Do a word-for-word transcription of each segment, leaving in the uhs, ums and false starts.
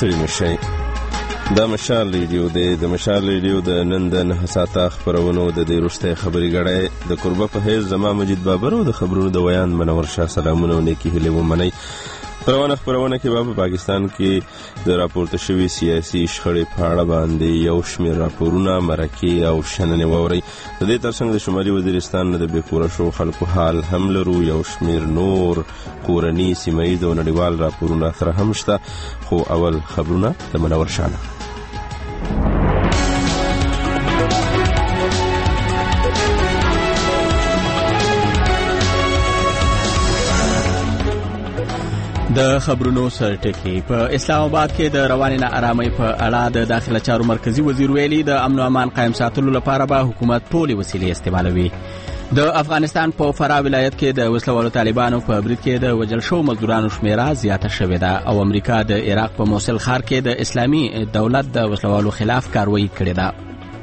ستړي مشئ. دا مشال ریډیو دی. د مشال ریډیو د نن د نهه ساعته خپرونو د دې وروستۍ خبري ګړی د قربه په حیث زما مجید بابر او د خبرونو د ویان منور شاه سلامونه او نیکې هیلې ومنئ. پرونه خپرونه کې به په پاکستان کې د راپورته شوي سیاسي شخړې په اړه باندې یو شمېر راپورونه، مرکې او شننې واورئ. د دې ترڅنګ د شمالي وزیرستان د بې کوره شو خلکو حال هم لرو. یو شمېر نور کورني، سیمه ییز او نړیوال راپورونه سره هم شته. خو اول خبرونه د منور شاه. د خبرونو سرټکی. په اسلام آباد کې د رواني ناارامۍ په اړه د داخله چارو مرکزی وزیر ویلي د امن او امان قائم ساتلو لپاره به حکومت ټولې وسیلې استعمالوي. د افغانستان په فراه ولایت کې د وسلوالو طالبانو په برید کې د وژل شوو مزدورانو شمیره زیاته شوې ده او امریکا د عراق په موصل ښار کې د اسلامي دولت د وسلوالو خلاف کاروایی کړې ده.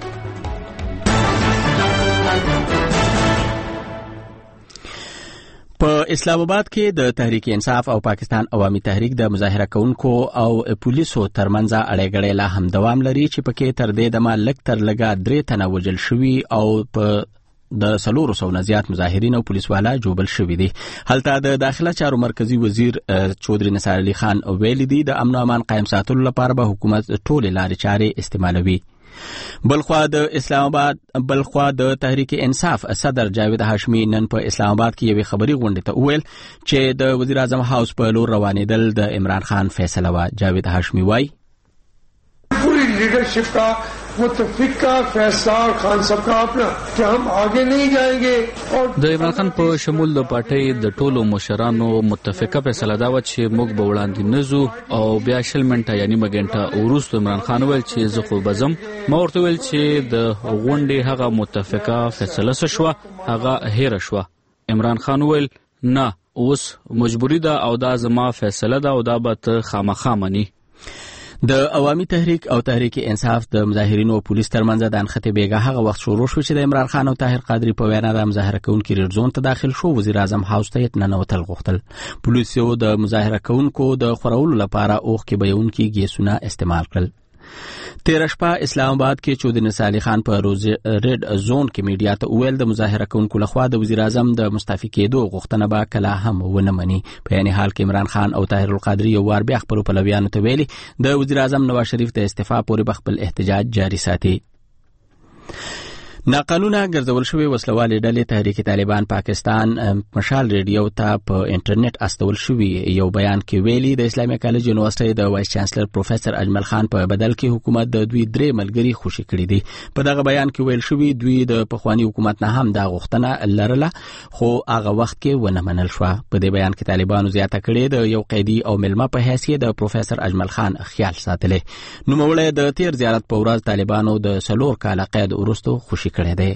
په اسلام آباد کې د تحریک انصاف او پاکستان عوامي تحریک د مظاهره کوونکو او پولیسو ترمنځ اړیکې لا هم دوام لري چې پکې تر دې دمه لږ تر لږه درې تنه وژل شوي او په د سلورو سو نه زیات مظاهرین او پولیسوالا جوبل شوي دي. هلته د داخله چارو مرکزی وزیر چودري نثار علي خان ویلي دي د امن او امان قائم ساتلو لپاره به حکومت ټولې لارې چارې استعمالوي. بلخوا د اسلام آباد بلخوا د تحریک انصاف صدر جاوید هاشمی نن په اسلام آباد کې یوه خبري غونډه ته وویل چې د وزیر اعظم هاوس په لور روانېدل د عمران خان فیصله و. جاوید هاشمی وایي पूरी लीडरशिप का मुत्तफिक का फैसला और खान साहब का अपना कि हम आगे नहीं जाएंगे. और د عمران خان په شمول د پارټۍ د ټولو مشرانو متفقه فیصله دا و چې موږ به وړاندې نزو او بیا شل منټه یعنی مګنټه وروسته عمران خان ویل چې زه خو بزم. ما ورته ویل چې د غونډې هغه متفقه فیصله شوه هغه هېره شوه. عمران خان ویل نه اوس مجبوری ده او دا زما فیصله ده او دا به ته خامخا مني. د عوامي تحریک او تحریک انصاف د مظاهرینو او پولیس ترمنځ د انخته بیګه هغه وخت شروع شو چې د عمران خان او طاهر قادری په وینا د مظاهره کوونکو ریډ زون ته داخل شو. وزیر اعظم هاوس ته ننوتل غوښتل. پولیسو د مظاهره کوونکو د خورولو لپاره اوخ کې بیونکي ګیسونه استعمال کړل. تیر شپه اسلام آباد کې چودري نثار علي خان په روز ریډ زون کې میډیا ته ویل د مظاهره کوونکو لخوا د وزیر اعظم د مستعفي کېدو غوښتنه به کله هم ونه مني. په یعنی حال کې عمران خان او طاهر القادری یو وار بیا خپل پلویانو ته ویلي د وزیر اعظم نواز شریف د استعفا پورې خپل احتجاج جاری ساتي. ناقانونه ګرځول شوی وسلوالې ډلې تحریک طالبان پاکستان مشال ریډیو ته په انټرنیټ استول شوی یو بیان کې ویلي د اسلامي کالج یونیورسيټي د وایس چانسلر پروفیسور اجمل خان په بدل کې حکومت د دوی درې ملګری خوشي کړی دي. په دغه بیان کې ویل شوی دوی د پخوانی حکومت نه هم د غوښتنه لرله خو هغه وخت کې ونه منل شو. په دې بیان کې طالبانو زیاته کړې د یو قیدی او ملما په حیثیت د پروفیسور اجمل خان خیال ساتلې. نو موړې د تیر زیارت په ورځ طالبانو د سلور کال قید ورستو خوشي کړی دی.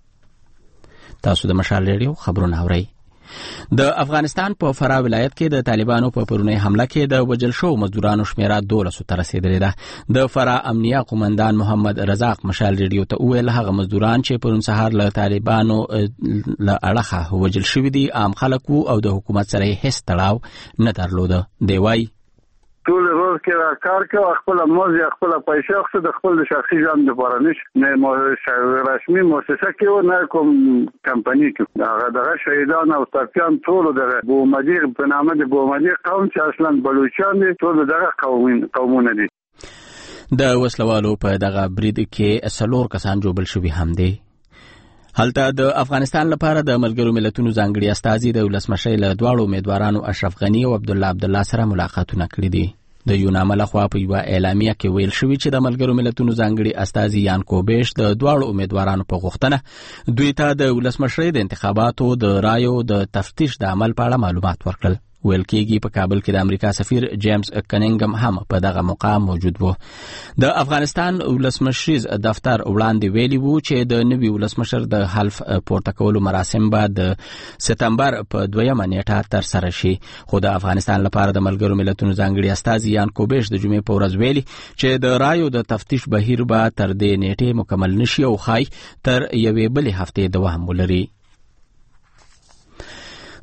تاسو د مشال ریډیو خبرونه اورئ. د افغانستان په فراه ولایت کې د طالبانو په پرونی حمله کې د وژل شوو مزدورانو شمیره دولس ته رسیدلې ده. د فراه امنیه قومندان محمد رزاق مشال ریډیو ته ویل هغه مزدوران چې پرون سهار له طالبانو له اړخه وژل شوي دي عام خلکو او د حکومت سره هیڅ تړاو نه درلوده. دی وایي ټول روز کې را کار کوي خپل موزي خپل پیسې خو د خپل شخصي ژوند لپاره نشي نه رسمي مؤسسه کې او نه کوم کمپنی کې هغه دغه شهیدان او ترکان ټول د بومدیر په نامه د بومدیر قوم چې اصلا بلوچستان دي ټول دغه قومونه دي. د وسلوالو په دغه برید کې سلور کسان جوړل شوي هم دي. هلته د افغانستان لپاره د ملګرو ملتونو ځانګړي استازي د ولسمشر له دواړو امیدوارانو اشرف غنی او عبد الله عبد الله سره ملاقاتونه کړي دي. د یونامه لخوا په یو اعلامیه کې ویل شوی چې د ملګرو ملتونو ځانګړي استازي یان کوبیش د دواړو امیدوارانو په غوښتنه دوی ته د ولسمشر د انتخاباتو د رایو د تفتیش د عمل په اړه معلومات ورکړل. ویل کېږي په کابل کې د امریکا سفیر جیمز کنینګم هم په دغه مقام موجود و. د افغانستان ولسمشر دفتر وړاندې ویلي وو چې د نوي ولسمشر د حلف پورته کولو مراسم به د سپتمبر په دویمه نیټه ترسره شي. خو د افغانستان لپاره د ملګرو ملتونو ځانګړي استازي یان کوبیش د جمعې په ورځ ویلي چې د رایو د تفتیش بهیر به تر دې نیټې مکمل نشي او خای تر یوې بلې هفتې دوام ولري.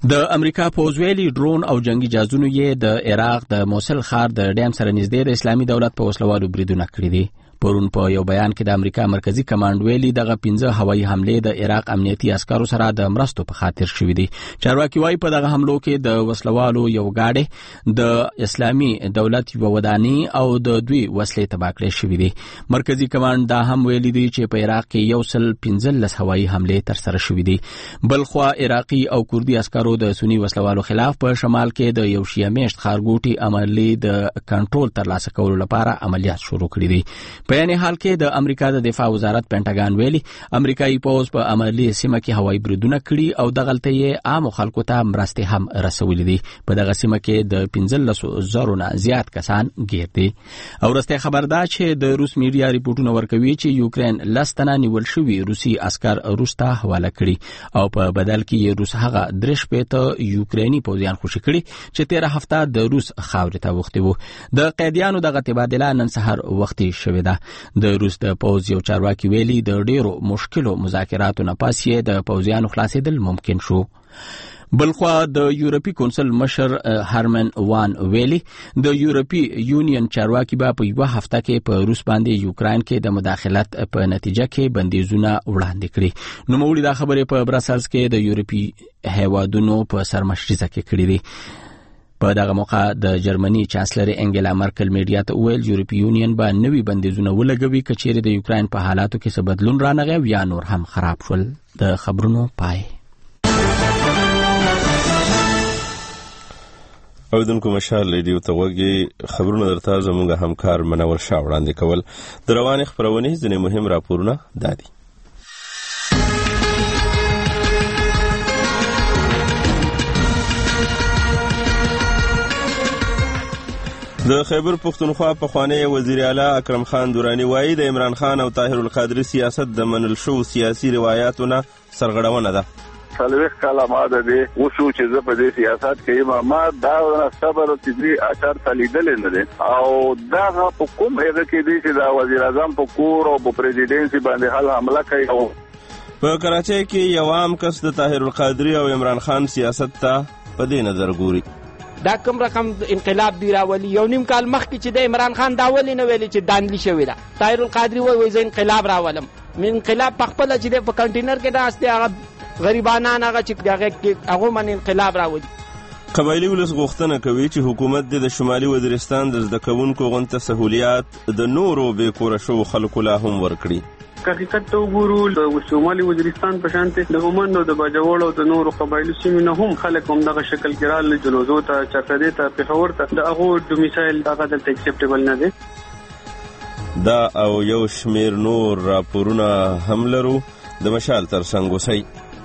د امریکا پوځ ویلي ډرون او جنگي جهازونو یې د عراق د موصل ښار د ډیم سره نږدې د اسلامي دولت په وسلوالو بریدونه کړي دي. پرون په یو بیان کې د امریکا مرکزی کمانډ ویلي دغه پنځه هوایي حملې د عراق امنیتي عسکرو سره د مرستو په خاطر شوې دي. چارواکي وايي په دغه حملو کې د وسلوالو یو گاډي د اسلامي دولت یو وداني او د دوی وسلې تباه کړې شوې دي. مرکزی کمانډ دا هم ویلي دی چې په عراق کې یو سل پنځلس هوایي حملې تر سره شوې دي. بلخوا عراقي او کوردي عسکرو د سنی وسلوالو خلاف په شمال کې د یو شیعه میشت ښارګوټي عملی د کنټرول ترلاسه کولو لپاره عملیات شروع کړي دي. په یعنی حال کې د امریکا د دفاع وزارت پینټاګان ویلي امریکایي پوځ په عملی سیمه کې هوایي بریدونه کړي او دغلته یې عام خلکو ته مرستې هم رسولې دي. په دغه سیمه کې د پنځلس زرو نه زیات کسان ګیر دي. او وروسته خبر ده چې د روس میډیا ریپورتونه ورکوي چې یوکرين لستنه نیول شوی روسي عسكر روس ته حواله کړي او په بدل کې یې روس هغه درش پېته یوکريني پوځیان خوشي کړي چې تیره هفته د روس خاورې ته وختي وو. د قیدیانو دغه تبادله نن سحر وختي شوې ده. د روس د پوځ یو چارواکي ویلي د ډیرو مشکلو مذاکراتو نه پس یې د پوځیانو خلاصېدل ممکن شو. بلخوا د یورپی کونسل مشر هرمن وان ویلي د یورپی یونین چارواکي به په یو هفته کې په روس باندې یوکرين کې د مداخلت په نتیجه کې بندیزونه وړاندې کړي. نو موږ دا خبره په برسلز کې د یورپی هیوادونو په سرمشريزه کې کړې دي. په دغه موقع د جرمني چانسلر انګلا مرکل میډیا ته ویل یورپی یونین به نوي بندیزونه ولګوي کچېرې د یوکرين په حالاتو کې څه بدلون رانغی یا نور هم خراب شول. د خبرونو پای. اوریدونکو مشال ریډیو ته وګورئ. خبرونه درته زموږ همکار منور شاه وړاندې کول. د روانې خبرونې ځینې مهم راپورونه دادي. د خیبر پختونخوا پخوانی وزیر اعلی اکرم خان دورانی وایي د عمران خان او طاهر القادری سیاست د منل شو سیاسي روایتونو سرغړونه ده. څلوېښت کاله ما د دې وشو چې زه په دې سیاست کې یم. ما دا صبر او تدبیر اثر تلیدلې نه دی او دا په کوم هغه کې دی چې د وزیر اعظم په کور او په پریزیډنسي باندې حل حمله کوي. او په کراچۍ کې یو عام کس د طاهر القادری او عمران خان سیاست ته په دې نظر ګوري. دا کوم رقم انقلاب دی راولي. یو نیم کال مخکې چې د عمران خان دا ولې نه ویلي چې دانلی شوی ده. طاهر القادری وایي زه انقلاب راولم. من انقلاب په خپله چې د په کنټینر کې ناست دی هغه غریبانان هغه چې دغه هغو من انقلاب راولي. قبایلي ولس غوښتنه کوي چې حکومت د شمالي وزیرستان د زده کوونکو غونډه سهولیات د نورو بې کوره شوو خلکو لا هم ورکړي. حقیقت ته وګورو د شمالي وزیرستان په شانته د هومن او د باجوړ او د نورو قبایلو سیمې نه هم خلک هم دغه شکل کې رال جلوزو ته چاپېدې ته پېښور ته د هغو ډومیسایل هغه دلته اکسپټیبل نه دی. دا او یو شمیر نور راپورونه هم لرو. د مشال تر څنګ اوسئ.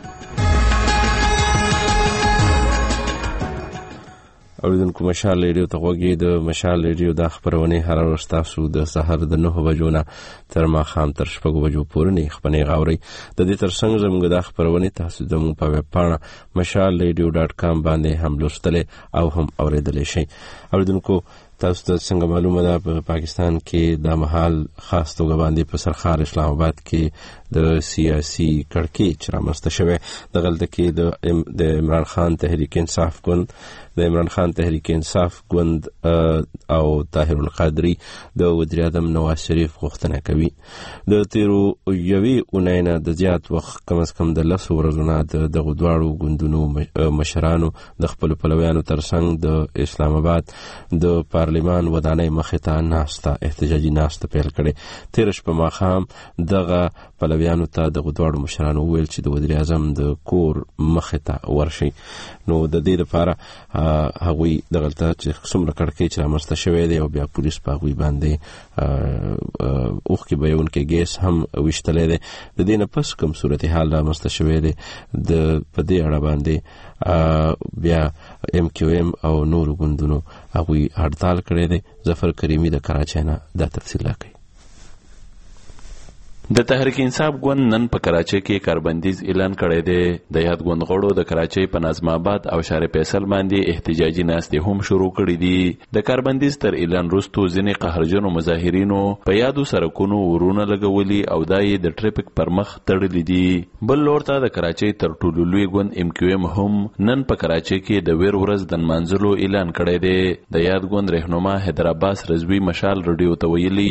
اوریدونکو مشال ریډیو ته غوږی. د مشال ریډیو د خبرونه هر ورځ تاسو د سحر د نه بجو نه تر ماښام تر شپږ بجو پورې نه خبرونه غاوري. د دې ترڅنګ زموږ د خبرونه تاسو زموږ په ویب پاڼه مشال ریډیو ډاټ کام باندې هم لوستلې او هم اوریدلې شئ. اوریدونکو تاسو ته څنګه معلومه ده په پاکستان کې د محل خاص توګه باندې په سرخار اسلام آباد کې د سیاسي کړکېچ رامنځته شوی. دغلته کې د عمران خان تحریک انصاف ګوند د عمران خان تحریک انصاف ګوند او طاهر القادری د وزیر اعظم نواز شریف غوښتنه کوي د تیرو یوې اونۍ نه د زیات وخت کم از کم د لسو ورځو نه د دغو دواړو ګوندونو مشرانو د خپلو پلویانو ترڅنګ د اسلام آباد د پارلمان ودانۍ مخې ته ناسته احتجاجي ناسته پیل کړې. تېره شپه ماښام دغه پلویانو ته دغو دواړو مشرانو وویل چې د وزیر اعظم د کور مخې ته ورشي. نو د دې لپاره هغوی دغلته چې څومره کړکېچ رامنځته شوی دی او بیا پولیس په هغوی باندې اوښکې بهیونکی ګیس هم ویشتلی دی. د دې نه پس کوم صورتحال رامنځته شوی دی د په دې اړه باندې بیا ایم کیو ایم او نورو ګوندونو هغوی هړتال کړی دی. ظفر کریمي د کراچۍ نه دا تفصیل راکوي. د تحریک انصاف ګوند نن په کراچۍ کې کاربندیز اعلان کړی دی. د یاد ګوند غړو د کراچۍ په نظم آباد او شار فیصل باندې احتجاجي ناستې هم شروع کړې دي. د کاربندیز تر اعلان وروسته ځینې قهرجنو مظاهرینو په یادو سړکونو ورونه لګولي او دا یې د ټریفیک پر مخ تړلي دي. بل لور ته د کراچۍ تر ټولو لوی ګوند ایم کیو ایم هم نن په کراچۍ کې د ویر ورځ د نمانځلو اعلان کړی دی. د یاد ګوند رهنما حیدر عباس رضوی مشال رادیو ته ویلي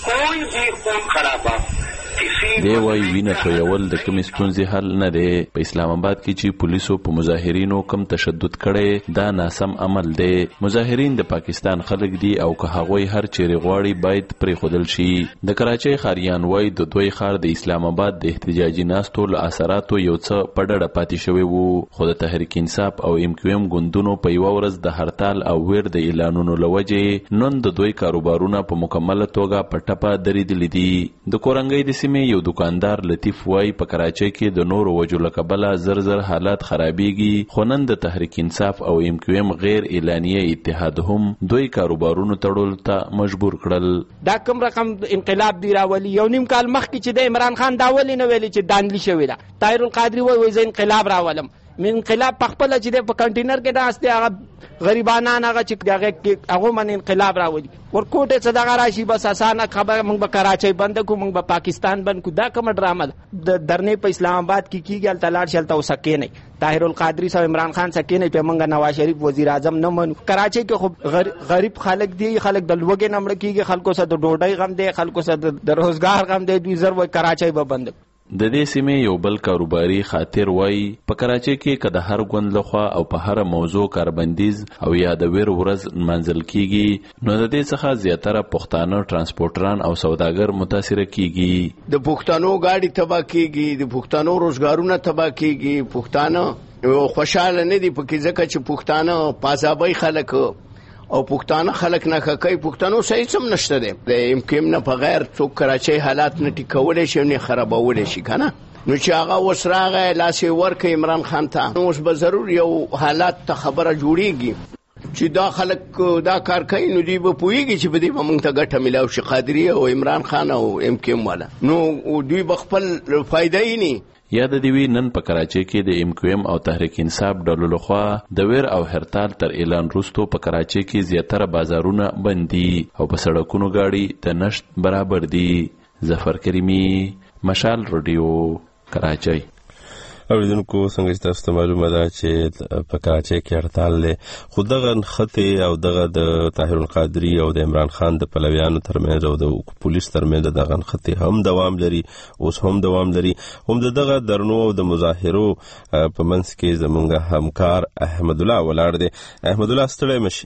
دی وايي وینه تویول د کومې ستونزې حل نه دی. په اسلام آباد کې چې پولیسو په مظاهرینو کم تشدد کړي دا ناسم عمل دی. مظاهرین د پاکستان خلک دي او که هغوی هر چیرې غواړي باید پرېښودل شي. د کراچۍ ښاریان وايي د دوی ښار د اسلام آباد د احتجاجي ناستو له اثراتو یو څه په ډډه پاتې شوی وو، خو د تحریک انصاف او ایم کیو ایم ګوندونو په یوه ورځ د هړتال او ویر د اعلانونو له وجې نن د دوی کاروبارونه په مکمله توګه په ټپه درېدلي دي. د کورنګۍ د سیمې یو دکاندار لطیف وای په کراچۍ کې د نورو وجو له کبله زر زر حالات خرابېږي، خو نن د تحریک انصاف او ایم کیو ایم غیر اعلانیه اتحاد هم دوی کاروبارونو تړلو ته مجبور کړل. دا کوم رقم انقلاب دی راولي؟ یو نیم کال مخکې چې د عمران خان دا ولې نه ویلي چې داندلي شوې ده؟ طاهر القادري وایي زه انقلاب راولم. من انقلاب په خپله چې دی په کنټینر کې ناست دی، هغه غریبانان هغه چې هغه هغو من انقلاب راولي. ورکوټ یې څه دغه راشي بس اسانه خبره، موږ به کراچۍ بند کړو، موږ به پاکستان بند کړو. دا کومه ډرامه ده؟ د درنې په اسلام آباد کې کېږي، هلته لاړ شي هلته وسکې نه طاهر القادري صاحب عمران خان سکې نه، په موږ نواز شریف وزیر اعظم نه منو. کراچۍ کې خو غریب خلک دي، خلک د لوږې نه مړه کېږي، خلکو سره د ډوډۍ غم دی، خلکو سره د روزګار غم دی. دوی زر وایي کراچۍ به بند کړو. د دې سیمې یو بل کاروباري خاطر وایي په کراچۍ کې که د هر ګوند لخوا او په هره موضوع کاربندیز او یا د ویر ورځ نمانځل کیږي نو د دې څخه زیاتره پښتانه ټرانسپورټران او سوداګر متاثره کیږي. د پښتنو گاډي تباہ کیږي، د پښتنو روزګارونه تباہ کیږي. پښتانه خوشاله نه دي پکې ځکه چې پښتانه پازابۍ خلک او پښتانه خلک نه کوي. پښتنو صحیح سم نشته دی. د امکان نه په غیر څوک کراچۍ حالات نه ټیکولای شي نه خرابولای شي کنه. نو چې هغه وسراغه لاسې ورکه عمران خان ته نو اوس به ضرور یو حالات ته خبره جوړیږي چې دا خلک دا کار کوي، نو دوی به پوهیږي چې په دې به موږ ته ګټه ملاو شي. قادري او عمران خان او امکان والا نو دوی به خپل فائدې نه یاد دی وی نن په کراچۍ کې د ایم کیو ایم او تحریک انصاف ډلو لخوا د ویر او هرتال تر اعلان وروسته په کراچۍ کې زیاتره بازارونه بند دي او په سړکونو گاډي د نشت برابر دي. ظفر کریمی، مشال رادیو، کراچۍ. اوریدونکو څنګه چې تاسو ته معلومه ده چې په کراچۍ کې هړتال دی، خو دغه نښتې او دغه د طاهر القادري او د عمران خان د پلویانو ترمنځ او د پولیس ترمنځ دغه نښتې هم دوام لري، اوس هم دوام لري. هم د دغه درنو او د مظاهرو په منځ کې زموږ همکار احمد الله ولاړ دی. احمد الله ستړی مشي.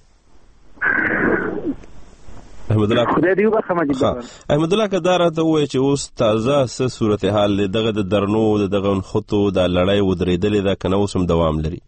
احمد الله خدای دې وبخښه. احمد الله که دا راته ووایي چې اوس تازه څه صورتحال دی دغه د درنو د دغه نښتو دا لړۍ ودرېدلې ده که نه اوس هم دوام لري؟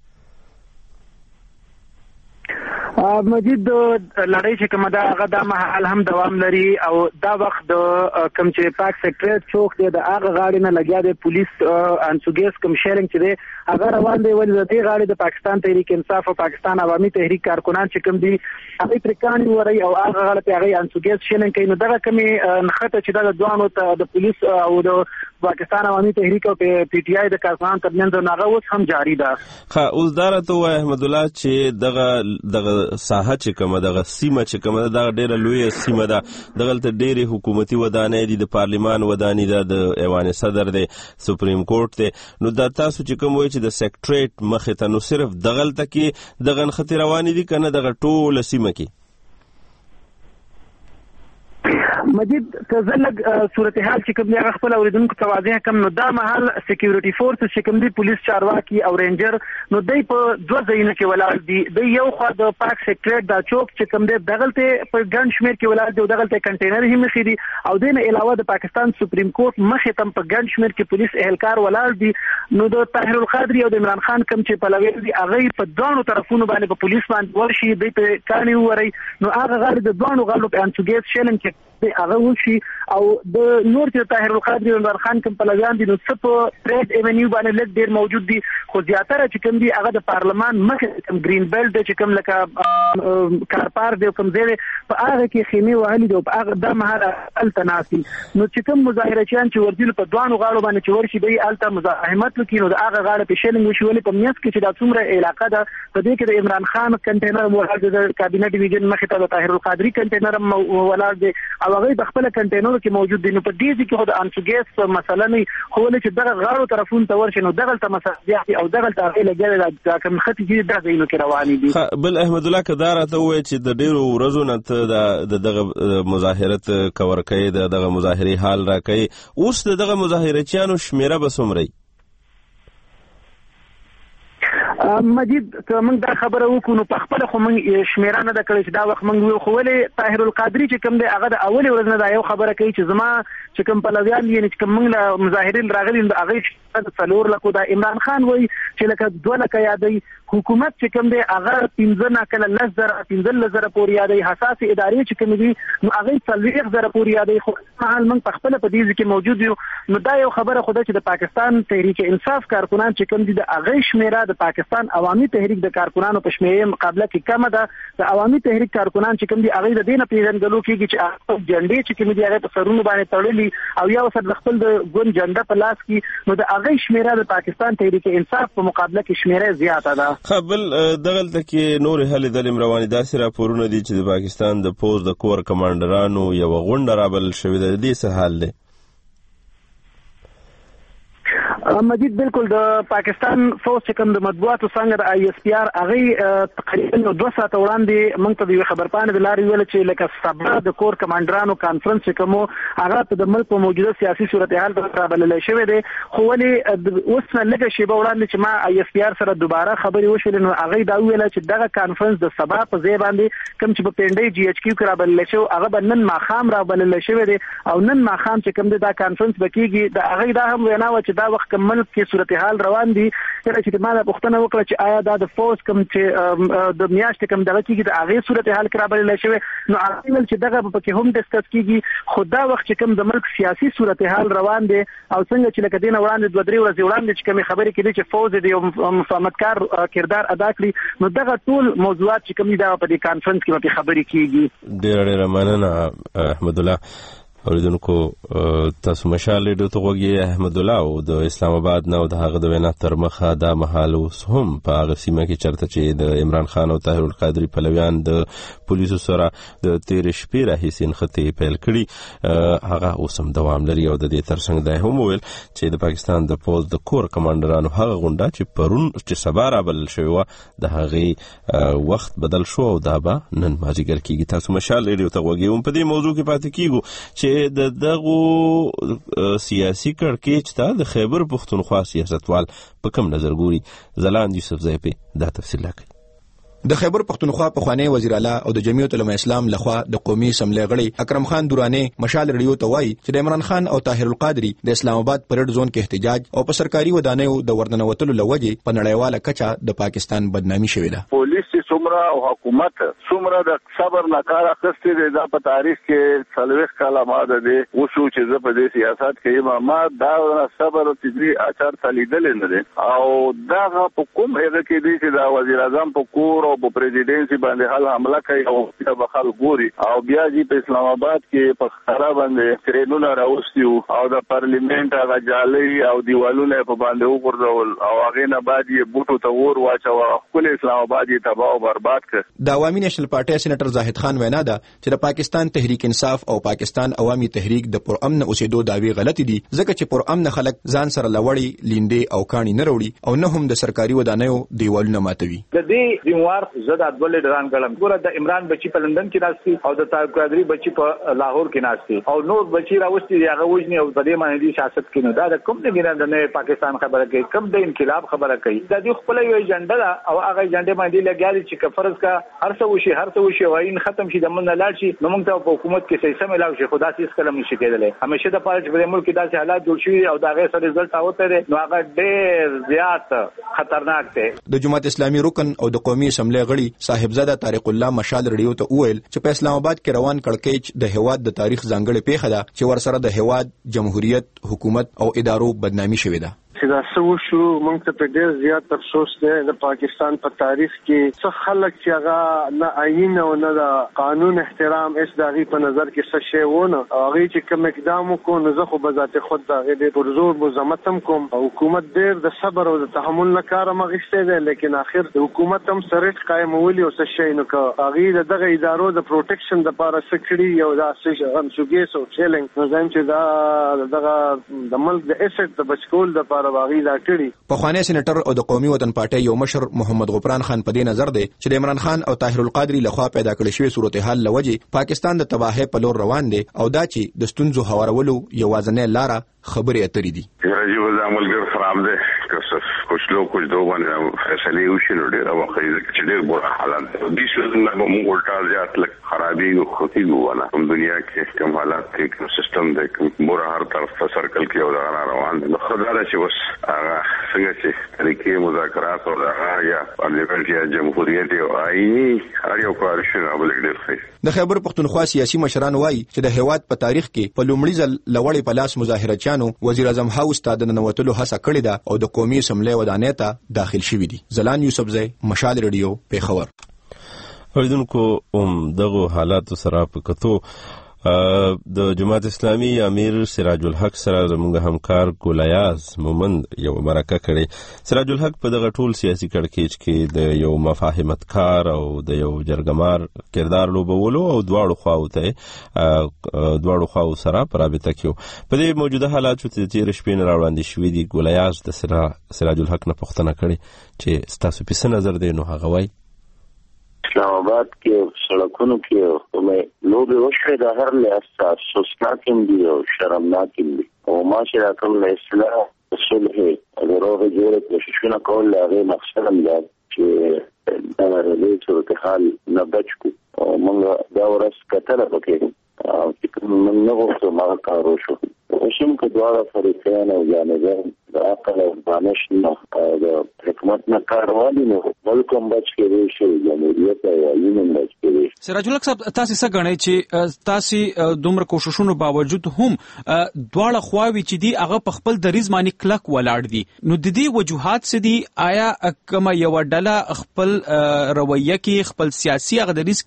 مجید د لړۍ چې کومه ده هغه دا مهال هم دوام لري او دا وخت د کوم چې پاک سیکریټریټ چوک دی د هغه غاړې نه لګیا دی پولیس انسوګیس کوم شیرنګ چې دی هغه روان دی. ولې د دې غاړې د پاکستان تحریک انصاف او پاکستان عوامي تحریک کارکنان چې کوم دي هغه ترې کاڼي وري او هغه غاړه ته هغه انسوګیس شیرنګ کوي. نو دغه کومې نښته چې د دوانو ته د پولیس او د پاکستان عوامي تحریک او پی ټی آی د کارکنان ترمنځ هغه اوس هم جاری ده. ښه اوس دا راته ووایه احمد الله چې دغه دغه ساحه چې کومه دغه سیمه چې کومه ده دغه ډېره لویه سیمه ده، دغلته ډېرې حکومتي ودانۍ دي، د پارلمان ودانۍ ده، د ایوان صدر دی، سپریم کورټ دی. نو دا تاسو چې کوم وایي چې د سیکریټریټ مخې ته نو صرف دغلته کې دغه نښتې روانې دي که نه دغه ټوله سیمه کې؟ مجید که زه لږ صورتحال چې کوم دی هغه خپل اورېدونکو ته واضح کړم، نو دا مهال سکیورټي فورس چې کوم دي پولیس چارواکي او رینجر نو دوی په دوه ځایونو کې ولاړ دي. دوی یو خوا د پاک سیکریټریټ دا چوک چې کوم دی دغلته په ګڼ شمېر کې ولاړ دي او دغلته کنټینر هم مخې دي او دې نه علاوه د پاکستان سپریم کورټ مخې ته په ګڼ شمېر کې پولیس اهلکار ولاړ دي. نو د طاهر القادري او د عمران خان کوم چې پلویان دي هغه په دوه طرفونو باندې په پولیس باندې ورشي دوی په کاڼي ووري. نو هغه غاړي د دوه غاړو په انسوګیس شیلن کې هغه وشي او د نور چې طاهر القادری او عمران خان کوم پلویان دي نو څه په ټریډ ایونیو باندې لږ ډیر موجود دي خو زیاتره چې کوم دي هغه د پارلمان مخه کوم گرین بیلټ چې کوم لکه کارپار دی کوم ځای په هغه کې خیمه وهلي دی په هغه د مهاله التناسي نو چې کوم مظاهرچیان چې ورځي په دوانو غاړو باندې چې ورشي به الته مزاحمت وکړي نو د هغه غاړه په شیلنګ وشي ولې په میاس کې چې د څومره علاقه ده په دې کې د عمران خان کنټینر مولاد د کابینه ډیویژن مخې ته د طاهر القادری کنټینر مولاد دی او هغه د خپل کنټینر کې موجود دي نو په دې کې خو د انسوګیس مسله نه خو ولې چې دغه غاړو طرفون ته ورشي نو دغه ته مسله او دغه ته هغه لګي دا کوم خطي چې د زینو کې رواني دي بل احمد الله کدار ته وایي چې د ډیرو ورځو نه ته د دغه مظاهرت کور کوي د دغه مظاهري حال را کوي اوس دغه مظاهرچیانو شمیره به څومره مجید که موږ دا خبره وکړو نو په خپل خو موږ شمیره نه د کړی چې دا وخت موږ ویل خو ولې طاهر القادری چې کوم دی هغه د اولې ورځ نه دا یو خبره کوي چې زما چې کوم پلویان دي چې کوم موږ له مظاهرین راغلي د هغه د څلور لکو دا عمران خان وایي چې لکه دوه لکه یادوي حکومت چې کوم دی هغه پنځه نه کله لس زره پنځلس زره پورې یادوي حساسې ادارې چې کوم دي نو هغه څلوېښت زره پورې یادوي خو مهال موږ په خپل په دې کې موجود یو نو دا یو خبره خو ده چې د پاکستان تحریک انصاف کارکنان چې کوم دي د هغه شمیره د پاکستان عوامي تحریک د کارکنانو په شمیره مقابله کې کم ده د عوامي تحریک کارکنان چې کوم دي هغه د دې نه پیژندلو کېږي چې هغه جنډې چې کوم دي هغه په سرونو باندې تړلي او یو سر د خپل د ګوند جنډه په لاس کې نو د هغه شمیره د پاکستان تحریک انصاف په مقابله کې شمیره زیاته ده. خپل دغلته کې نور هلې دلې رواني داسې راپورونه دي چې د پاکستان د پوز د کور کمانډرانو یو غونډه رابل شوې ده دې څه حال دی؟ مجید بالکل د پاکستان فوج چې کوم د مطبوعاتو څنګه د آی اس پی آر هغه تقریبا دوه ساعته وړاندې موږ ته د خبرپاڼې د لارې ویل چې لکه سبا د کور کمانډرانو کانفرنس چې کوم هغه په د ملک په موجوده سیاسي صورتحال په اړه بلل شوی دی خو ولې اوس نه لږه شیبه وړاندې چې ما آی اس پی آر سره دوباره خبرې وشولې نو هغه دا ویل چې دغه کانفرنس د سبا په ځای باندې کوم چې په پنډي جی ایچ کیو کې را بلل شو هغه به نن ماښام را بلل شوی دی او نن ماښام چې کوم دا کانفرنس بکیږي د هغه دا هم وینا و چې دا وخت ملک کې صورتحال روان دي چې ما د پښتنه وکړه چې آیا دا د فوز کوم چې د میاشتې کوم دغه کېږي د هغې صورتحال کې رابللی شوی نو هغه ویل چې دغه په کې هم ډسکس کېږي خو دا وخت چې کوم د ملک سیاسي صورتحال روان دی او څنګه چې لکه دې نه وړاندې دوه درې ورځې وړاندې چې کومې خبرې کېدې چې فوز د یو مفاهمتکار کردار ادا کړي نو دغه ټول موضوعات چې کوم دي دا په دې کانفرنس کې به خبرې کېږي. ډېره ډېره مننه احمد الله. اوریدونکو تاسو مشال ریډیو ته غوږی احمد الله او د اسلام آباد نه او د هغه د وینا تر مخه د محل اوس هم په هغه سیمه کې چرته چې د عمران خان او طاهر القادری پلویان د پولیسو سره د تیر شپې راهیسې نښتې پیل کړي هغه اوس هم دوام لري او د دې ترڅنګ دا هم ویل چې د پاکستان د پوز د کور کمانډرانو هغه غونډه چې پرون چې سبا رابلل شوې وه د هغې وخت بدل شو او دا به نن مازدیګر کېږي. تاسو مشال ریډیو ته غوږی هم په دې موضوع کې پاتې کېږو چې د دغه سیاسي کړکېچ ته د خیبر پښتونخوا سیاستوال په کوم نظر ګوري. زلاند یوسف زئی په دا تفصیل راکړي. د خیبر پښتونخوا پخوانی وزیر اعلی او د جمعیت علماء اسلام لخوا د قومي اسمبلی غړي اکرم خان دورانی مشال ریډیو ته وایي چې د عمران خان او طاهر القادری د اسلام آباد پریډ زون کې احتجاج او په سرکاري ودانیو د وردنوتلو لوجې په نړیواله کچه د پاکستان بدنامي شوې ده. پولیس څومره او حکومت څومره د صبر نه کار اخیستی دی دا په تاریخ کې څلوېښت کاله ماده دی وشو چې زه په دې سیاست کې ما دا صبر او تدبیر اچار تلیدل نه دي او دا په کوم هغه کې دی چې دا وزیر اعظم په کور او په پریزیدنسي باندې حل حمله کوي او په خل ګوري او بیا چې په اسلام آباد کې په خرا باندې ترېنونه راوستیو او د پارلیمنت هغه جالي او دیوالونه په باندې وګرځول او هغه نه بعد یې بوټو ته ور واچو خپل اسلام آباد یې تباہ او برباد کړ. د عوامي نېشنل پارټي سېنیټر زاهد خان وینا ده چې د پاکستان تحریک انصاف او پاکستان عوامي تحریک د پرامن اوسېدو داوی غلطي دي ځکه چې پرامن خلک ځان سره لوړی لیندې او کانی نه وروړي او نه هم د سرکاري ودانیو دیوالونه ماتوي. د دې دیوار زړه د ډول ډران ګلم ګوره د عمران بچی په لندن کې راستي او د طاهر القادری بچی په لاهور کې راستي او نور بچی راوستي هغه وژني او د دې باندې دي سیاست کې نه دا د کوم نه ګران د پاکستان خبره کوي کوم د انقلاب خبره کوي د دې خپل یو ایجنډا او هغه ایجنډا باندې لګیاري چې که فرض کا هر څه وشي هر څه وشي واین ختم شي د من لاړ شي نو موږ ته په حکومت کې صحیح سم لاو شي خدا هیڅ کلم نشي کېدلی همیشه د پاره چې په ملک کې داسې حالات جوړ شي او دا غیر سره رزلټ اوته دی نو هغه ډېر زیات خطرناک دی. د جماعت اسلامي رکن او د قومي اسمبلی غړي صاحبزاده طارق الله مشال رډیو ته وویل چې په اسلام آباد کې روان کړکېچ د هواد د تاریخ ځانګړې پیښه ده چې ورسره د هواد جمهوریت حکومت او ادارو بدنامي شوې ده. چې دا څه وشو موږ ته په ډېر زیات افسوس دی د پاکستان په تاریخ کې څه خلک چې هغه نه آئین او نه د قانون احترام اس د هغې په نظر کې څه شی ونه هغې چې کوم اقدام وکړو نو زه خو به ذات خود د هغې ډېر پر زور مزمت هم کوم حکومت ډېر د صبر او د تحمل نه کار هم اخیستی دی لیکن آخر د حکومت هم سرټ قایمولي او څه شی نو که هغې د دغه ادارو د پروټیکشن دپاره څه کړي او دا غمسوګیس او چیلنګ نو زه چې دا دغه د ملک د اسټ د بچ کول دپاره پخوانی سېنیټر او د قومي وطن پارټۍ یو مشر محمد غفران خان په دې نظر دی چې د عمران خان او طاهر القادری لخوا پیدا کړې شوې صورتحال لوجې پاکستان د تباهۍ په لور روان دی او دا چې د ستونزو هوارولو یوازینۍ لاره خبرې اترې دي. راجیو زاملګر خراب دی که کچھ لوگ کچھ دو باندې فیصلې وشي نو ډېر وخت چې ډېر بوره حالات دي د څه نه موږ ولټا زیات لک خرابي او خطي ګواله کوم دنیا کې کوم حالات کې کوم سیستم دی کوم بوره هر طرف ته سرکل کې او دا روان دي نو خدای چې وس هغه څنګه چې طریقې مذاکرات او هغه یا پارلیمنت یا جمهوریت او آئینی هر یو کار شنه بل ډېر ښه د خیبر پختونخوا سیاسي مشران وایي چې د هیواد په تاریخ کې په لومړي ځل لوړې په لاس مظاهرچیانو وزیر اعظم هاوس ته د ننوتلو هڅه کړې ده او د قومي اسمبلی ودانۍ ته داخل شوي دي. زلان یوسفزی مشال رډیو پیښور. اوریدونکو هم دغه حالات سره په کتو د جماعت اسلامي امیر سراج الحق سره زموږ همکار ګولیاز مومند یو مرکه کړې. سراج الحق په دغه ټول سیاسي کړکېچ کې د یو مفاهمت کار او د یو جرګمار کردار لوبولو او دواړو خواو ته دواړو خواو سره په رابطه کې په دې موجوده حالات چې تیر شپې نه راوړاندې شوي دي. ګولیاز د سراج الحق نه پوښتنه کړې چې ستاسو په څه نظر دی نو هغه وایي اسلام آباد کې سړکونو کې کومه لوبه وشوه د هر لحاظ افسوسناک دي او شرمناک دي او ماشره کوم اصلاح صلح د روغ جوړ کوششونه کول هغه مقصد هم ده چې دا ورته صورتحال نه بچو او موږ دا ورس کتره وکړو او چې موږ نه غوښتو ما کارو شو اوسم کې دواړه فریقین او جانبین د عقل او دانش نه د حکومت نه کاروالي نو ملک هم بچ کېږي شي جمهوریت او آئین هم بچ کېږي. سراج الحق صاحب تاسو څه غنئ چې تاسو دومره کوششونو باوجود هم دواړه خواوې چې دی هغه په خپل دریز باندې کلک ولاړ دي نو د دې وجوهات څه دي آیا کومه یو ډله خپل رویه کې خپل سیاسي هغه دریز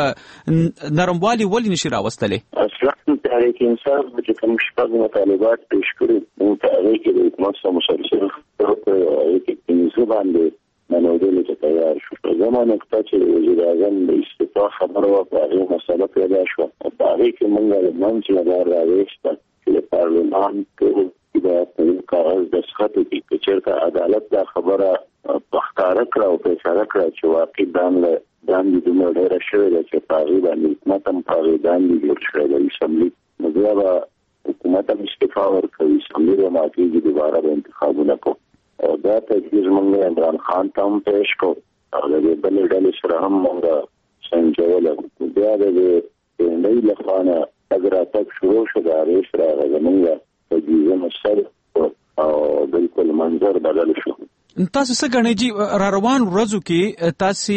کې نرموالي ولې نشي راوستلې؟ اصلا تحریک انصاف چې کوم شپږ مطالبات پیش کړي نو هغه کې د حکومت سره مسلسل په هغه کې نسبت باندې منودل ته تیار شو. په زمانه کې چې وزیر اعظم د استعفا خبر ورکړ هغه مسله پیدا شو او هغه کې موږ د منځ لپاره راوېست چې پارلمان کې د کاغذ دستخط کې چې چېرته عدالت دا خبره پختاره کړه او فیصله کړه چې واقعي دان داندې دومره ډېره شوې ده چې په هغې باندې حکومت هم په هغې داندې جوړ شوی د اسمبلي نو بیا به حکومت هم استعفا ورکوي اسمبلي به ماتېږي دوباره به انتخابونه کوو او دا تجویز موږ عمران خان ته هم پیش کوو او د دې بلې ډلې سره هم موږ سنجوله بیا د دې نوي له خوا نه تګ راتګ شروع شو د هغې سره هغه زموږ تجویزونه سر او بالکل منظر بدل شو. تاسو څه غنئ چې را روان ورځو کې تاسو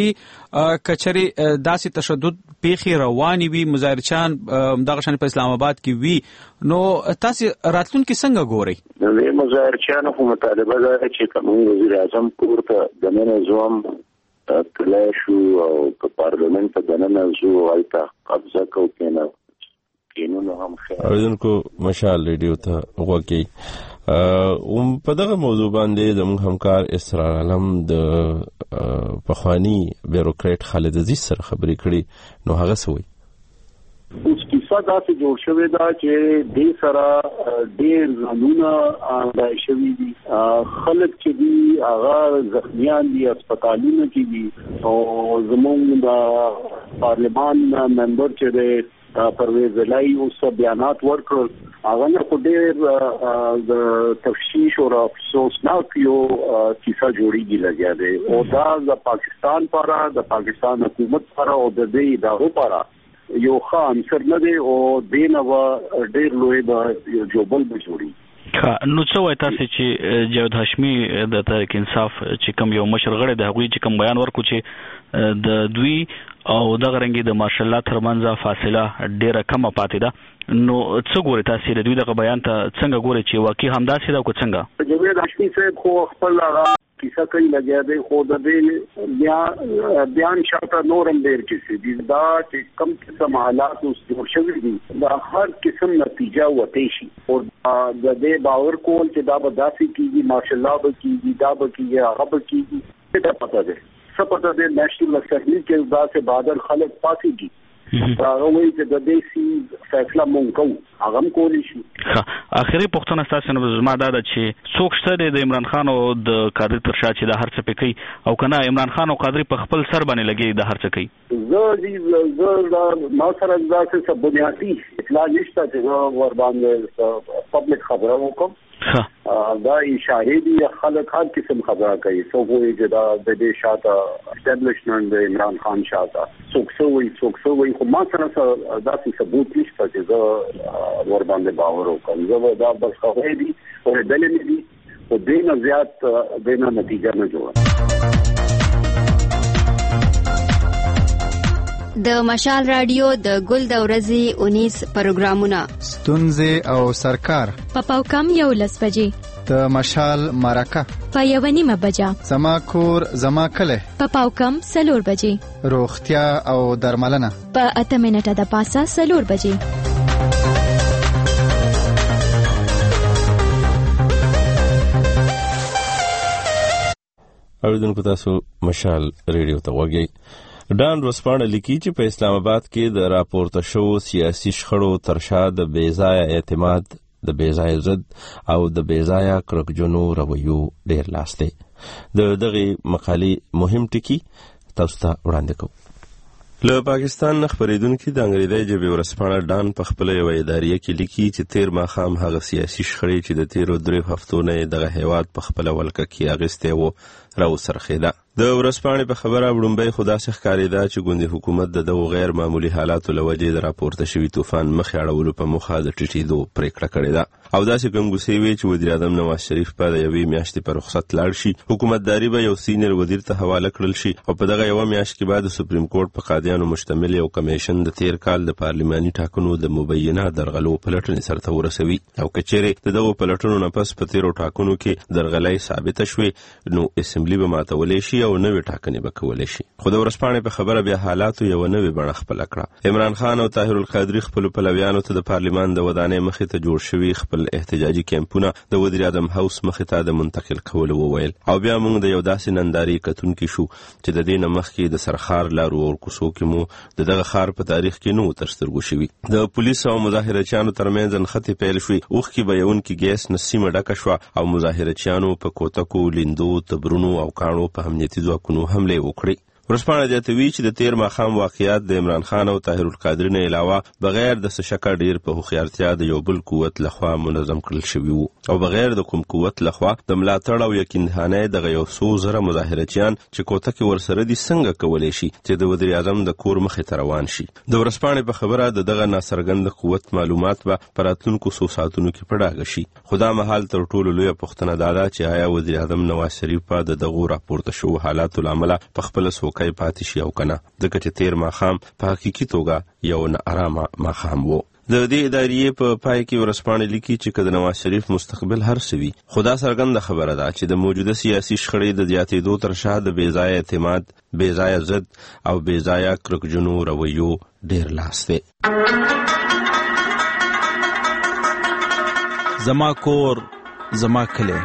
کچري داسې تشدد پیښې روانې وي مظاهرچیان دغه شان په اسلام آباد کې وي نو تاسو راتلونکي څنګه ګورئ؟ د مظاهرچیانو خو مطالبه ده چې کوم وزیر اعظم پورته د نن زوم تلای شو او په پارلیمنت ته د نن زو هلته قبضه کوو کنه کینونو هم خیر. اوریدونکو مشال ریډیو ته وګورئ. اوم په دغه موضوع باندې زموږ همکار اسرار عالم د پخوانی بیروکریټ خالد عزیز سره خبرې کړې نو هغه څه وایي؟ اوس کیسه داسې جوړ شوې ده چې دې سره ډېر ځانونه دا شوي دي خلک چې دي هغه زخمیان دي هسپتالونو کې دي او زموږ د پارلمان ممبر چې دی پرویز الهی اوس بیانات ورکړل هغه نه خو ډېر د تفشیش او افسوسناک یو کیسه جوړیږي لګیا دی او دا د پاکستان لپاره د پاکستان حکومت لپاره او د دې ادارو لپاره یو ښه عنصر نه دی او دینه و ډېر لوی د جوبل بجوړي. نو څه وایي تاسو چې جاوید هاشمي د تحریک انصاف چې کوم یو مشر غړی د هغوی چې کوم بیان ورکړو چې د دوی او دغه رنګي د مارشل لا ترمنځ فاصله ډیره کمه پاتې ده، نو څه ګوري تاسو د دوی دغه بیان ته څنګه ګوري چې واقعي همداسې ده او څنګه؟ جاوید هاشمي صاحب خو خپل کیسه کوي لګیا دی خو د دې بیا بیان شاته نورم ډیر کیسې دي دا چې کم قسم حالات اوس جوړ شوي دي دا هر قسم نتیجه وته شي او د دې باور کول چې دا به داسې کیږي ماشاءالله به کیږي دا به کیږي هغه به کیږي څه پته ده څه پته ده نېشنل اسمبلی کې دا چې بادل خلک پاتېږي هغه وایي چې د دې سي فیصله مونږ کوو هغه هم کولی شي. اخري پوښتنه ستاسو نه زما دا ده چې څوک شته دی د عمران خان او د قادري تر شا چې دا هر څه پې کوي او که نه عمران خان او قادري په خپل سر باندې لګي دا هر څه کوي؟ زه زه ما سره داسې څه بنیادي اطلاع نشته چې زه ورباندې پبلک خبره وکړم. دا اشاره دي خلک هر قسم خبره کوي څوک وایي چې دا د دې شاته اسټابلیشمنټ د عمران خان شاته څوک څه وایي څوک څه وایي خو ما سره داسې ثبوت نشته چې زه ورباندې باور وکړم. زه دا بس خبرې دي اورېدلې مې دي خو دې نه زیات دې نه نتیجه نه جوړه. د مشال رادیو د ګل د ورځې اونیس پروګرامونه ستونزې او سرکار په پاوکم یو لس بجې د مشال مرکه په یو نیمه بجه زما کور زما کله په پاوکم سلور بجې روغتیا او درملنه په اته منټه د پاسه سلور بجې. اوریدونکو تاسو مشال ریډیو ته وګورئ. ډان روسپاڼه لیکي چې په اسلام آباد کې د راپورته شوو سیاسي شخړو تر شا د بېځایه اعتماد، د بېځایه ضد او د بېځایه کرکجنو رویو ډېر لاس دی. د دغې مقالې مهم ټکي تاسو ته وړاندې کوو. له پاکستان نه خپرېدونکي د انګریزي ژبې ورځپاڼه ډان په خپله یوه اداریه کې لیکي چې تېر ماښام هغه سیاسي شخړې چې د تېرو درې هفتو نه یې دغه هېواد په خپله ولکه کې اخیستی و راوڅرخېده. د ورځپاڼې په خبره وړومبی خو داسې ښکارېده چې ګوندې حکومت د دغو غیر معمولي حالاتو له وجې د راپورته شوي طوفان مخې اړولو په موخه د ټیټېدو پرېکړه کړې ده او داسې ګنګوسې وې چې وزیر اعظم نواز شریف به د یوې میاشتې په رخصت لاړ شي، حکومتداري به یو سینیر وزیر ته حواله کړل شي او په دغه یوه میاشت کې به د سپریم کورټ په قاضیانو مشتمل یو کمیشن د تېر کال د پارلماني ټاکنو د مبینه درغلو پلټنې سرته ورسوي او که چیرې د دغو پلټنو نه پس په تېرو ټاکنو کې درغلۍ ثابته شوې نو اسمبلي به ماتولی شي او نوې ټاکنې به کولی شي. خو د ورځپاڼې په خبره بیا حالاتو یوه نوې بڼه خپله کړه. عمران خان او طاهر القادري خپلو پلویانو ته د پارلمان د ودانۍ مخې ته جوړ شوي خپل احتجاجي کیمپونه د وزیر اعظم هاوس مخې ته د منتقل کولو وویل او بیا موږ د یو داسې نندارې کتونکي شو چې د دې نه مخکې د سرخار لارو او کوڅو کې مو د دغه ښار په تاریخ کې نه و تر سترګو شوي. د پولیسو او مظاهرچیانو ترمنځ نښتې پیل شوې، اوښکې بهیونکي ګیس نه سیمه ډکه شوه او مظاهرچیانو په کوتکو، لیندو، تبرونو او کاڼو په امنیتي ځواکونو حملې وکړې. ورځپاڼه زیاتوي چې د تېر ماښام واقعیات د عمران خان او طاهر القادري نه علاوه بغیر د څه شکه ډېر په هوښیارتیا د یو بل قوت لخوا منظم کړل شوي وو او بغیر د کوم قوت لخوا د ملاتړ او یقین دهانۍ دغه یو څو زره مظاهرچیان چې کوتکې ورسره دي څنګه کولی شي چې د وزیر اعظم د کور مخې ته روان شي. د ورځپاڼې په خبره د دغه ناڅرګند قوت معلومات به په راتلونکو څو ساعتونو کې په ډاګه شي. خو دا مهال تر ټولو لویه پوښتنه دا ده چې آیا وزیر اعظم نواز شریف به د دغو راپورته شوو حالاتو له امله په خپله څوکۍ پاتې شي او کنه، ځکه چې تېر ماښام په حقیقي توګه یو نا ارامه ماښام و. د دې اداریې په پای کې ورځپاڼه لیکي چې که د نواز شریف مستقبل هر څه وي خو دا څرګنده خبره ده چې د موجوده سیاسي شخړې د زیاتېدو تر شا د بېځایه اعتماد، بېځایه ضد او بېځایه کرکجنو رویو ډېر لاس دی. زما کور زما کلی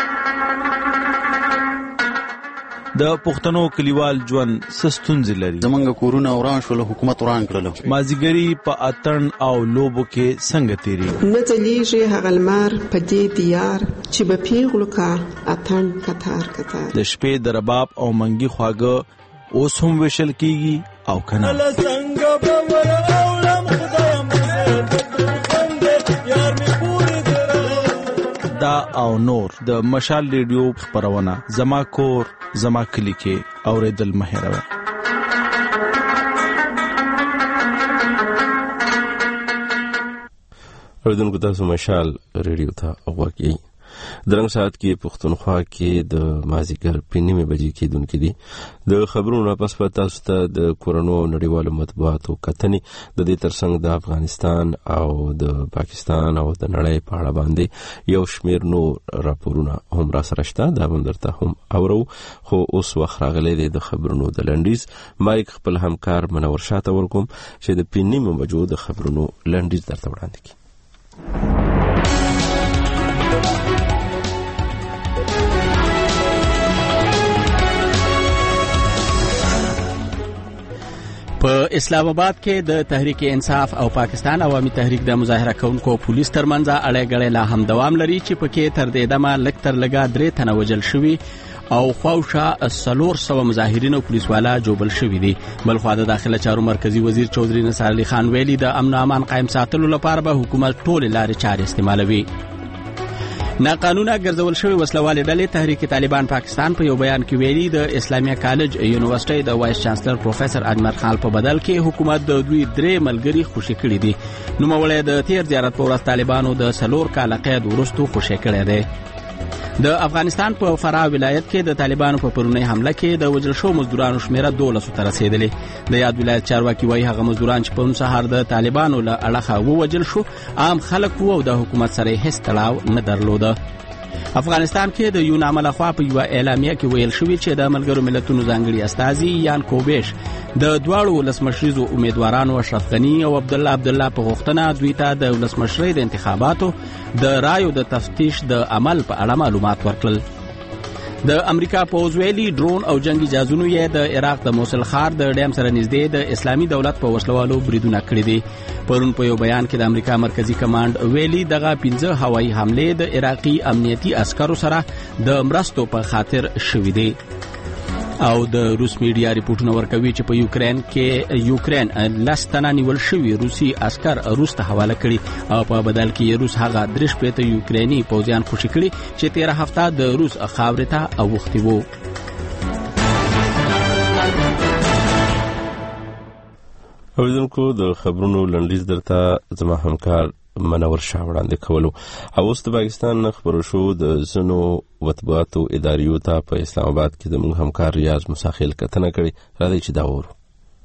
د پښتنو کلیوال ژوند څه ستونزې لري؟ زمونږ کورونه وران شول، حکومت وران کړل. مازیګري په اتڼ او لوبو کې څنګه تیریږي؟ نه ځلیږي هغه لمر په دې دیار چې به پیغلو کا اتڼ کتار کتار. د شپې د رباب او منګي خواږه اوس هم ویشل کیږي او کنه. او نور د مشال ریډیو خبرونه زما کور زما کلی کې اوریدل مهیروي. اوریدونکو تاسو مشال ریډیو ته وګورئ. درنګ ساعت کې پښتونخوا کې د مازیګر پنځمه بجې کې دونکو دي د خبرونو پس په تاسو ته د کورونو نړیوالو مطبوعاتو کتنې د دې ترڅنګ د افغانستان او د پاکستان او د نړۍ په اړه باندې یو شمیر نور راپورونه هم را سره شته. دا هم درته هم اورو، خو اوس وخت راغلی دی د خبرونو د لنډیز مایک خپل همکار منور شاته ورکوم چې د پنځمه بجو د خبرونو لنډیز درته وړاندې کړي. په اسلام آباد کې د تحریک انصاف او پاکستان عوامي تحریک د مظاهره کوونکو پولیس ترمنځ اړه غړې لا هم دوام لري چې پکې تر دې دمه لږ تر لږه درې تنه وژل شوي او خواوشا سلور سوه مظاهرین او پولیسوالا جوبل شوي دي. بلخوا د داخله چارو مرکزی وزیر چودري نصر علي خان ویلي د امن او امان قائم ساتلو لپاره به حکومت ټول لارې چارې استعمالوي. ناقانونه ګرځول شوی وسلوالې ډلې تحریک طالبان پاکستان په یو بیان کې ویلي د اسلامي کالج یونیورسيټي د وایس چانسلر پروفیسور اجمل خان په بدل کې حکومت د دوی درې ملګری خوشي کړي دي. نو مولای د تیر زیارت په ورځ طالبانو د سلور کال قید ورستو خوشي کړي دي. د افغانستان په فراه ولایت کې د طالبانو په پرونی حمله کې د وژل شو مزدورانو شمیره دولسو ته رسیدلې. د یاد ولایت چارواکي وایي هغه مزدوران چې په سهار د طالبانو له اړخه ووژل شو عام خلک وو او د حکومت سره هیڅ تړاو نه درلوده. افغانستان کې د یون عمل خوا په یو اعلامیه کې ویل شوی چې د ملګرو ملتونو ځانګړي استازي یان کوبیش د دواړو ولسمشریزو امیدوارانو اشرف غنی او عبد الله عبد الله په غوښتنه دوی ته د ولسمشری د انتخاباتو د رایو د تفتیش د عمل په اړه معلومات ورکړل. د امریکا پوز ویلي ډرون او جنگي جهازونو یې د عراق د موصل ښار د ډیم سره نږدې د اسلامي دولت په وسلوالو بریدونه کړي دي. پرون په یو بیان کې د امریکا مرکزی کمانډ ویلي دغه پنځه هوایي حملې د عراقي امنیتي عسکرو سره د مرستو په خاطر شوې دي. او د روس میډیا ریپورتونه ورکوي چې په یوکرين کې یوکرين لستنه نیول شوی روسي عسكر روس ته حواله کړي او په بدل کې روس هغه درش پېته یوکريني پوځیان خوشي کړي چې تیر هفته د روس خاورې ته اوختي وو. اوریدونکو د خبرونو لنډیز درته زما همکار منور شاه وړاندې کولو. او اوس د پاکستان خبرو شو د زنو مطبوعاتو اداریو ته په اسلام آباد کې د موږ همکار ریاض مساخیل کتنه کړي. راځي چې دا وورو.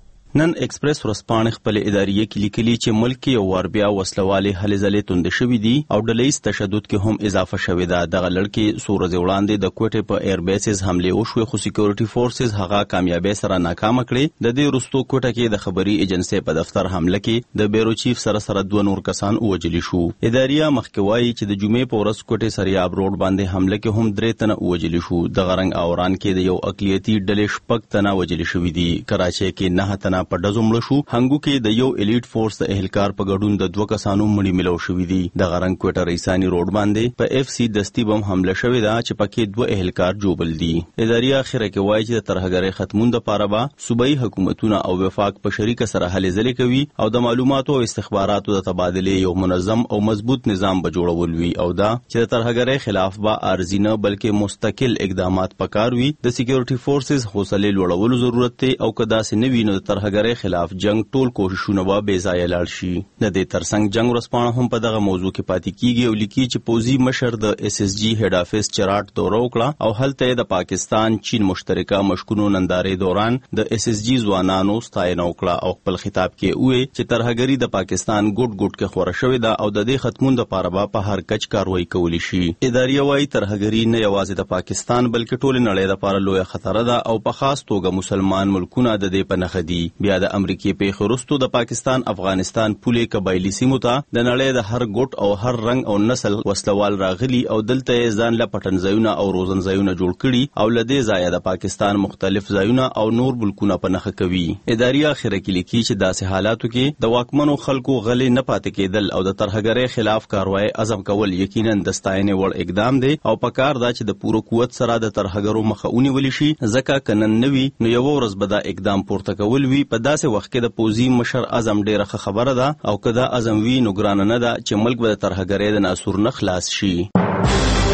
نن ایکسپریس ورسپانې خپل اداریه کې لیکلي چې ملک کې یو وار بیا وسلوالې هلې ځلې توندې شوې دي او ډلهییز تشدد کې هم اضافه شوې ده. دغه لړکې څو ورځې وړاندې د کوټې په ایر بیسز حملې وشوې خو سکیورټي فورسز هغه کامیابۍ سره ناکامه کړې. د دې وروسته کوټه کې د خبري ایجنسۍ په دفتر حمله کې د بیرو چیف سره سره دوه نور کسان ووژل شو. اداریه مخکې وایي چې د جمعې په ورځ کوټې سریاب روډ باندې حمله کې هم درې تنه ووژل شو. د غرنګ اوران کې د یو اقلیتي ډلې شپږ تنه وژل شوي دي. کراچۍ کې نه تنه په ډزو مړه شو. هنګو کې د یو الیټ فورس د اهلکار په ګډون د دوه کسانو مړي ملو شوي دي. د غرنګ کوټه ریسانی روډ باندې په اف سی دستی بم حمله شوې ده چې پکې دوه اهلکار جوبل دي. اداریه اخره کې وایي چې د ترهګرۍ ختمون لپاره به صوبایي حکومتونه او وفاق په شریکه سره هلې ځلې کوي او د معلوماتو او استخباراتو د تبادلې یو منظم او مضبوط نظام به جوړول وي او دا چې د ترهګرۍ خلاف به ارزي نه بلکې مستقل اقدامات پکار وي. د سکیورټي فورسز حوصله لوړولو ضرورت دی او کدا سي نه ویني د ترهګرۍ خلاف جنگ ټول کوششونه به بې ځایه لاړ شي. د دې ترڅنګ جنگ ورسپانه هم په دغه موضوع کې پاتې کیږي او لیکي چې پوزي مشر د اس اس جی هډ افیس چراټ دوره وکړه او هلته د پاکستان چین مشترکه مشکونو نندارې دوران د اس اس جی ځوانانو ستاینه وکړه او خپل خطاب کې وې چې ترهګری د پاکستان ګډ ګډ کې خوره شوې ده او د دې ختمون لپاره په هر کچ کاروایی کولی شي. اداریه وايي ترهګری نه یوازې د پاکستان بلکې ټول نړۍ لپاره لوی خطر ده او په خاص توګه مسلمان ملکونه د دې په نخ دي. بیا د امریکای په خروستو د پاکستان افغانستان پولې قبایلی سیمو ته د نړۍ د هر ګوټ او هر رنگ او نسل وسلوال راغلي او دلته ځان له پټنځایونه او روزنځایونه جوړ کړي او لدې ځای د پاکستان مختلف ځایونه او نور ملکونه په نخ کوي. اداریه اخره کې لیکي چې داسې حالاتو کې د واکمنو خلکو غلې نه پاتې کېدل او د ترهګرۍ خلاف کاروایی عزم کول یقینا د ستاینې وړ اقدام دی او پکار دا چې د پوره قوت سره د ترهګرو مخه ونیول شي. ځکه کنن نوي نو یو ورځ به دا اقدام پورته کول وي. په داسې وخت کې د پوزي مشر اعظم ډیره خبره ده او کدا اعظم وی نو ګران نه ده چې ملک به ترهګرۍ د ناسور نه خلاص شي.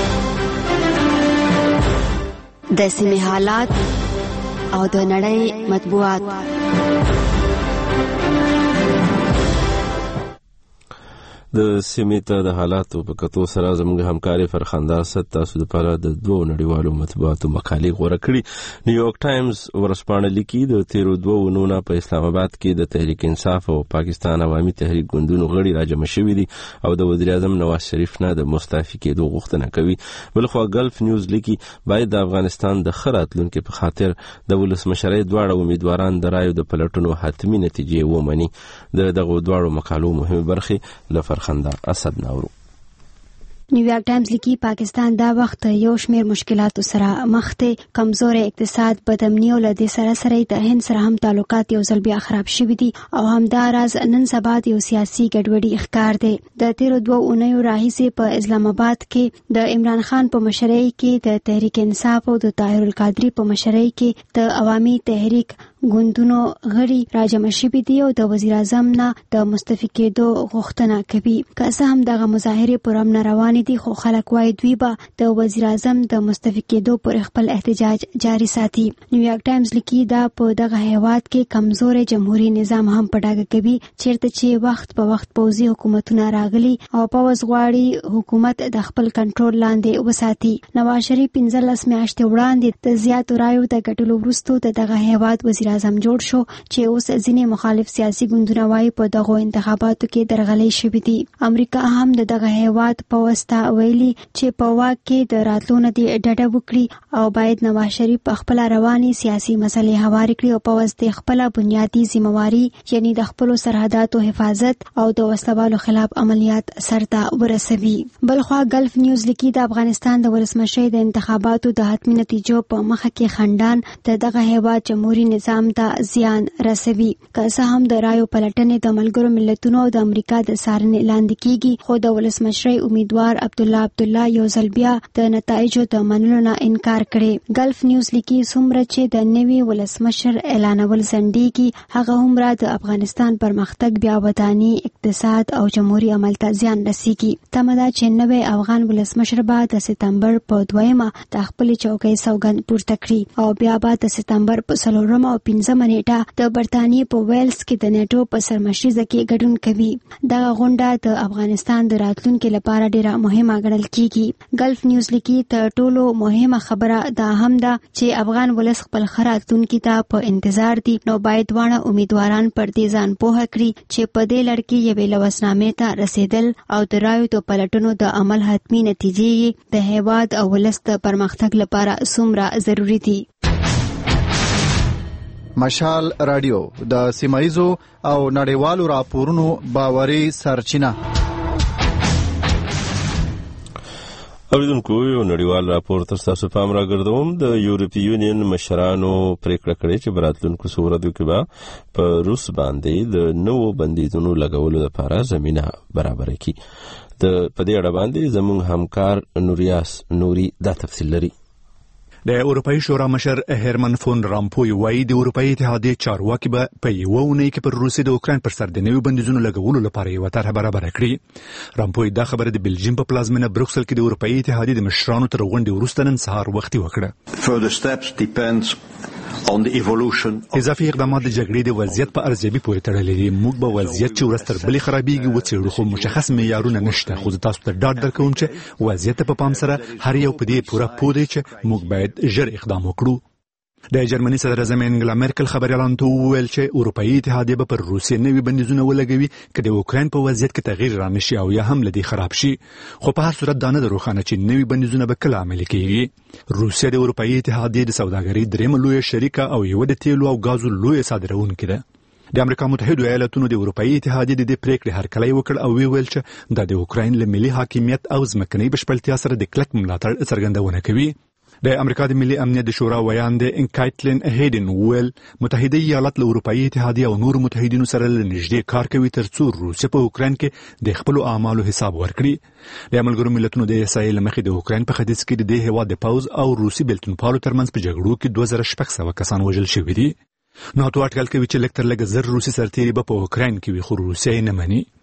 د سیمې حالات او د نړۍ مطبوعات. د سیمې ته د حالاتو په کتو سره زموږ همکاري فرخنده ست تاسو لپاره د دوه نړیوالو مطبوعاتو مقالې غوره کړي. نیویارک ټایمز ورسپانه لیکي د تیرو دوه ونونه په اسلام آباد کې د تحریک انصاف او پاکستان عوامي تحریک ګوندونو غړي راجمع شوي دي او د وزیر اعظم نواز شریف نه د مستعفي کېدو غوښتنه کوي. بلخوا ګلف نیوز لیکي باید د افغانستان د ښه راتلونکي په خاطر د ولسمشرۍ دواړه امیدواران د رایو د پلټنو حتمي نتیجې ومني. د دغو دواړو مقالو مهمه برخې له خندا اسد ناورو. نیویارک ټایمز لیکي پاکستان دا وخت یو شمیر مشکلاتو سره مخ دی. کمزور اقتصاد، بدامني او له دې سره سره د هند سره هم تعلقات یو ځل بیا خراب شوي دي او همداراز نن سبا د یو سیاسي ګډوډي ښکار دی. د تیرو دوه اونیو راهیسې په اسلام آباد کې د عمران خان په مشرۍ کې د تحریک انصاف او د طاهر القادری په مشرۍ کې د عوامي تحریک ګوندونو غړي راجمع شوي دي او د وزیر اعظم نه د مستعفي کېدو غوښتنه کوي. که څه هم دغه مظاهرې پر امن روانې دي خو خلک وایي دوی به د وزیر اعظم د مستعفي کېدو پر خپل احتجاج جاري ساتي. نیویارک ټایمز لیکي دا په دغه هیواد کې کمزورې جمهوریت نظام هم په ډاګه کوي چیرته چې وخت په وخت پوځي حکومتونه راغلي او پوځ غواړي حکومت د خپل کنټرول لاندې وساتي. نواز شریف پنځلس میاشتې وړاندې د زیاتو رایو د ګټلو وروسته دغه هیواد وزیر اعظم جوړ شو چې اوس ځینې مخالف سیاسي ګوندونه وایي په دغو انتخاباتو کې درغلۍ شوې دي. امریکا هم د دغه هیواد پوځ ته ویلي چې په واک کې د راتلو نه دې ډډه وکړي او باید نواز شریف په خپله روانې سیاسي مسلې هوارې کړي او پوځ ته خپله بنیادي ذمہواري یعنی د خپلو سرحداتو حفاظت او د وسلوالو خلاف عملیات سرته ورسوي. بلخوا ګلف نیوز لیکي د افغانستان د ولسمشرۍ د انتخاباتو د حتمي نتیجو په مخه کې خنډان د دغه هیواد جمهوریت نظام ته زیان رسوي. که څه هم د رایو پلټنې د ملګرو ملتونو او د امریکا د څارنې لاندې کیږي خو د ولسمشرۍ امیدوار عبدالله عبدالله یو ځل بیا د نتایجو د منلو نه انکار کړي. ګلف نیوز لیکي څومره چې د نوي ولسمشر اعلانول ځنډیږي هغه هومره د افغانستان پرمختګ بیا وداني اقتصاد او جمهوریت عمل ته زیان رسیږي. تمه ده چې نوی افغان ولسمشر به د سپتمبر په دویمه د خپلې چوکۍ سوګند پورته کړي او بیا به د سپتمبر په څلورمه او پنځمه نیټه د برتانیې په ویلز کې د نیټو په سرمشریزه کې ګډون کوي. دغه غونډه د افغانستان د راتلونکي لپاره ډیره مهمه ګڼل کیږي. ګلف نیوز لیکي تر ټولو مهمه خبره دا هم ده چې افغان ولس خپل ښه راتلونکي ته په انتظار دي نو باید دواړه امیدواران پر دې ځان پوهه کړي چې په دې لړ کې یوې لوسنامې ته رسیدل او د رایو د پلټنو د عمل حتمي نتیجې د هیواد او ولس د پرمختګ لپاره څومره ضروری دي. مشال رادیو د سیمایزو او نړیوالو راپورونو باوري سرچینه. اوریدونکو یو نړیوال راپور تر تاسو پام راګرځوم. د یورپی یونین مشرانو پریکړه کړې چې براتلونکو څو ورځو کې به په روس باندې د نوو بندیزونو لګولو لپاره زمينه برابر کړي. د په دې اړه باندې زموږ همکار نوریاس نوري دا تفصیل لري. د اروپאי شورا مشر هرمن فون رامپوی وایي د اروپאי اتحادیې چارواکي به په یوه اونۍ کې پر روسیې د اوکراین پر سر د نویو بندیزونو لګولو لپاره یوه طرحه برابره کړي. رامپوی دا خبره د بلجیم په پلازمینه بروکسل کې د اروپאי اتحادیې د مشرانو تر غونډې وروسته نن سهار وختي وکړه. اضافي اقدامات د جګړې د وضعیت په ارزیابي پورې تړلي دي. موږ به وضعیت چې ورځ تر بلې خرابېږي وڅېړو خو مشخص معیارونه نشته. خو زه تاسو ته ډاډ درکوم چې وضعیت ته په پام سره هر یو په دې پوره پوه دی چې موږ باید ژر اقدام وکړو. د جرمني صدر اعظم انګلا مرکل خبريالانو ته وویل چې اروپאי اتحادیه به پر روسیې نوي بندیزونه ولګوي که د اوکراین په وضعیت کې تغییر رانشي او یا هم لدی خراب شي. خو په هر صورت دا نه ده روښانه چې نوي بندیزونه به کله عملي کیږي. روسیه د اروپאי اتحادیې د سوداګرۍ درېمه لویه شریکه او یوه د تیلو او غازو لویه صادروونکې ده. د امریکا متحده ایالاتونو د اروپאי اتحادیې د دې پریکړې هرکلی وکړ او ویل چې دا د اوکراین له ملي حاکمیت او ځمکنۍ بشپړتیا سره د کلک ملاتړ څرګندونه کوي. د امریکا د ملي امنیت د شورا ویاند کایټلین هیډن ویل متحده ایالات له اروپאי اتحادیه او نور متحدینو سره نږدې کار کوي ترڅو روسیه په اوکراین کې د خپل اعمالو حساب ورکړي. د ملګرو ملتونو د اسرائیل مخې د اوکراین په ختیځ کې د دې هیواد د پوز او روسي بلتونپالو ترمنځ په جګړو کې دوه زره شپږ سوه کسان وژل شوي دي. ناتو اټکل کوي چې لکتر لګ زر روسي سرتیري به په اوکراین کې وي خو روسیه نه مني.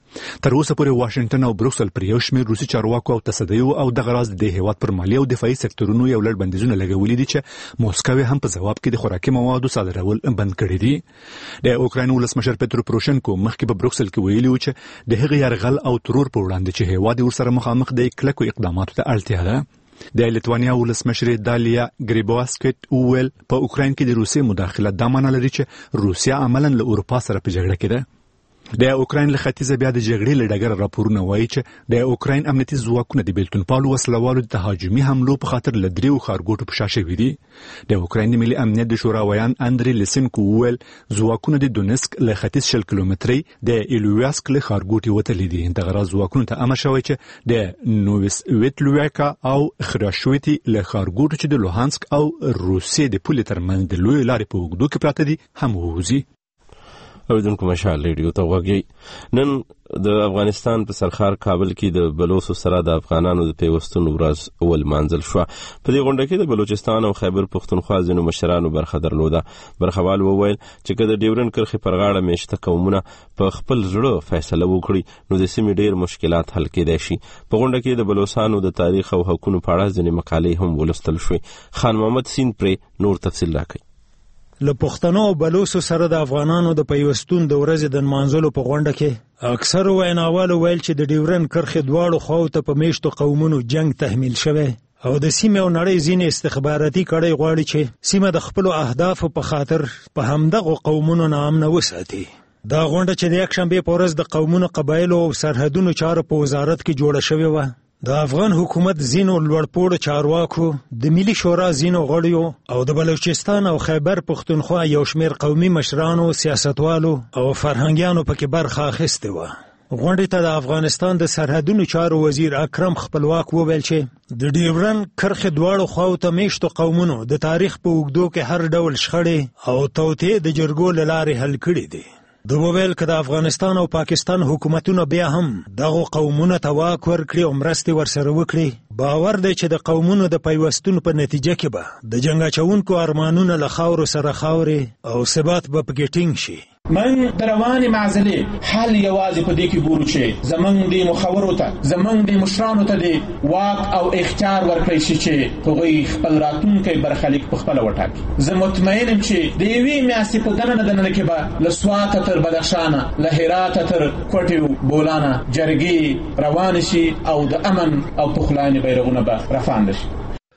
تر اوسه پورې واشنگټن او بروکسل پر یو شمېر روسي چارواکو او تصدیو او دغه راز د هیواد پر مالی او دفاعي سکتورونو یو لړ بندیزونه لګولي دي چې موسکو هم په جواب کې د خوراکي موادو صادرول بند کړي دي. د اوکراین ولسمشر پترو پروشنکو مخکې په بروکسل کې ویلي و چې د هغې یرغل او ترور په وړاندې چې هیواد ورسره مخامخ دی کلکو اقداماتو ته اړتیا ده. د لیتوانیا ولسمشر دالیا ګریبواسکټ وویل په اوکراین کې د روسي مداخله دا معنی لري چې روسیا عملاً له اروپا سره په جګړه کې ده. د اوکراین له ختیځه بیا د جګړې له ډګره راپورونه وایي چې د اوکراین امنیتي ځواکونه د بیلتونپالو وسلوالو د تهاجمي حملو په خاطر له دریو ښارګوټو په شا شوي دي. د اوکراین د ملي امنیت د شورا ویان اندري لیسنکو وویل ځواکونه د دونسک له ختیځ شل کیلومترۍ د ایلویاسک له ښارګوټي وتلي دي. دغه راز ځواکونو ته امر شوی چې د نووسویتلویکا او خراشویتي له ښارګوټو چې د لوهانسک او روسیې د پولې ترمنځ د لویې لارې په اوږدو کې پراته دي هم ووځي. اوریدونکو مشال ریډیو ته وګورئ. نن د افغانستان په سرخار کابل کې د بلوڅو سره د افغانانو د پیوستون ورځ اول مانځل شو. په دې غونډه کې د بلوچستان او خیبر پښتونخوا ځینو مشرانو برخه درلوده. برخوال وویل چې که د ډیورن کرښې پر غاړه میشته قومونه په خپل زړه فیصله وکړي نو د سیمې ډیر مشکلات حل کېدای شي. په غونډه کې د بلوچستانو د تاریخ او حقوقو په اړه ځینې مقالې هم ولوستل شوې. خان محمد سین پرې نور تفصیل راکړي. له پښتنو او بلوڅو سره د افغانانو د پیوستون د ورځې د نمانځلو په غونډه کې اکثر ویناوالو ویل چې د ډیورن کرښې دواړو خواو ته په میشتو قومونو جنگ تحمیل شوی او د سیمې او نړۍ ځینې استخباراتي کړۍ غواړي چې سیمه د خپلو اهدافو په خاطر په همدغو قومونو ناامنه وساتي. دا غونډه چې د یکشنبې په ورځ د قومونو قبایلو او سرحدونو چارو په وزارت کې جوړه شوې وه. د افغان حکومت ځینو لوړپوړو چارواکو د ملي شورا ځینو غړیو او د بلوچستان او خیبر پښتونخوا یو شمېر قومي مشرانو سیاستوالو او فرهنګیانو پکې برخه اخیستې وه. غونډې ته د افغانستان د سرحدونو چارو وزیر اکرم خپلواک وویل چې د ډیورن کرښې دواړو خواو ته میشتو قومونو د تاریخ په اوږدو کې هر ډول شخړې او توطئې د جرګو له لارې حل کړي دي. د وویل که د افغانستان او پاکستان حکومتونه بیا هم دغه قومونه ته واک ورکړي او مرستې ورسره وکړي باور دی چې د قومونو د پیوستون په نتیجه کې به د جنګ اچونکو ارمانونه له خاورو سره خاورې او ثبات به پکې ټینګ شي. من د روانې معضلې حل یوازې په دې کې ګورو چې زمونږ د مخورو ته زمونږ د مشرانو ته د واک او اختیار ورکړی شي چې هغوی خپل راتلونکی برخلیک پخپله وټاکي. زه مطمئن یم چې د یوې میاشتې په دننه دننه کې به له سواته تر بدخشانه له هراته تر کوټې بولانه جرګې روانې شي او د امن او پخلاینې بیرغونه به رافانده شي.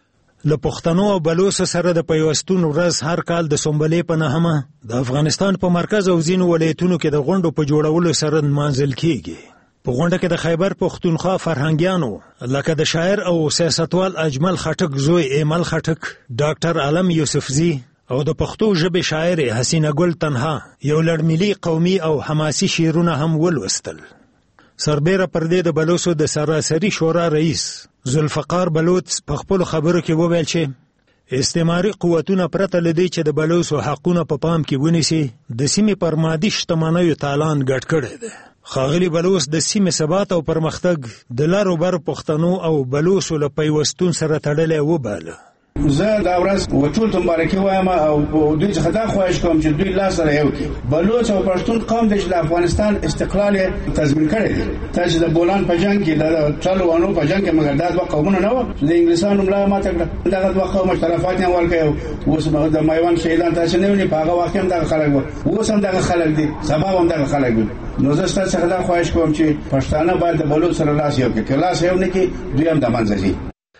له پښتنو او بلوڅو سره د پیوستون ورځ هر کال د سنبلې په نهمه د افغانستان په مرکز او ځینو ولایتونو کې د غونډو په جوړولو سره نمانځل کیږي. په غونډه کې د خیبر پښتونخوا فرهنګیانو لکه د شاعر او سیاستوال اجمل خټک زوی ایمل خټک، ډاکټر علم یوسفزي او د پښتو ژبې شاعر حسینه ګل تنها یو لړ ملي قومي او حماسي شعرونه هم ولوستل. سربیره پر دې د بلوڅو د سراسري شورا رئیس ذوالفقار بلوڅ په خپلو خبرو کې وویل چې استعماري قوتونه پرته له دې چې د بلوڅو حقونه په پام کې ونیسي د سیمې پر مادي شتمنیو تالان ګډ کړی دی. ښاغلي بلوڅ د سیمې ثبات او پرمختګ د لارو بر پښتنو او بلوڅو له پیوستون سره تړلی وباله. زه دا ورځ وټول ته مبارکي وایم او دوی څخه دا خواهش کوم چې دوی لاس سره یو کړي. بلوڅ او پښتون قوم د افغانستان استقلال تضمین کړی دی. تاسو د بولان په جنگ کې د چالوانو په جنگ کې مګر دا دوه قومونه نه و د انګلیسانو ملا ماته کړه. دا دوه قوم شرافت یې ورکړ. اوس د میوان شهیدان تاسو نه ونی په هغه وخت هم دا خلک وو. اوس هم دا خلک دي، سبا هم دا خلک دي. نو زه ستاسو څخه دا خواهش کوم چې پښتانه باید د بلوڅ سره لاس یو کړي. کلاس یو نه کې دوی هم د منځي.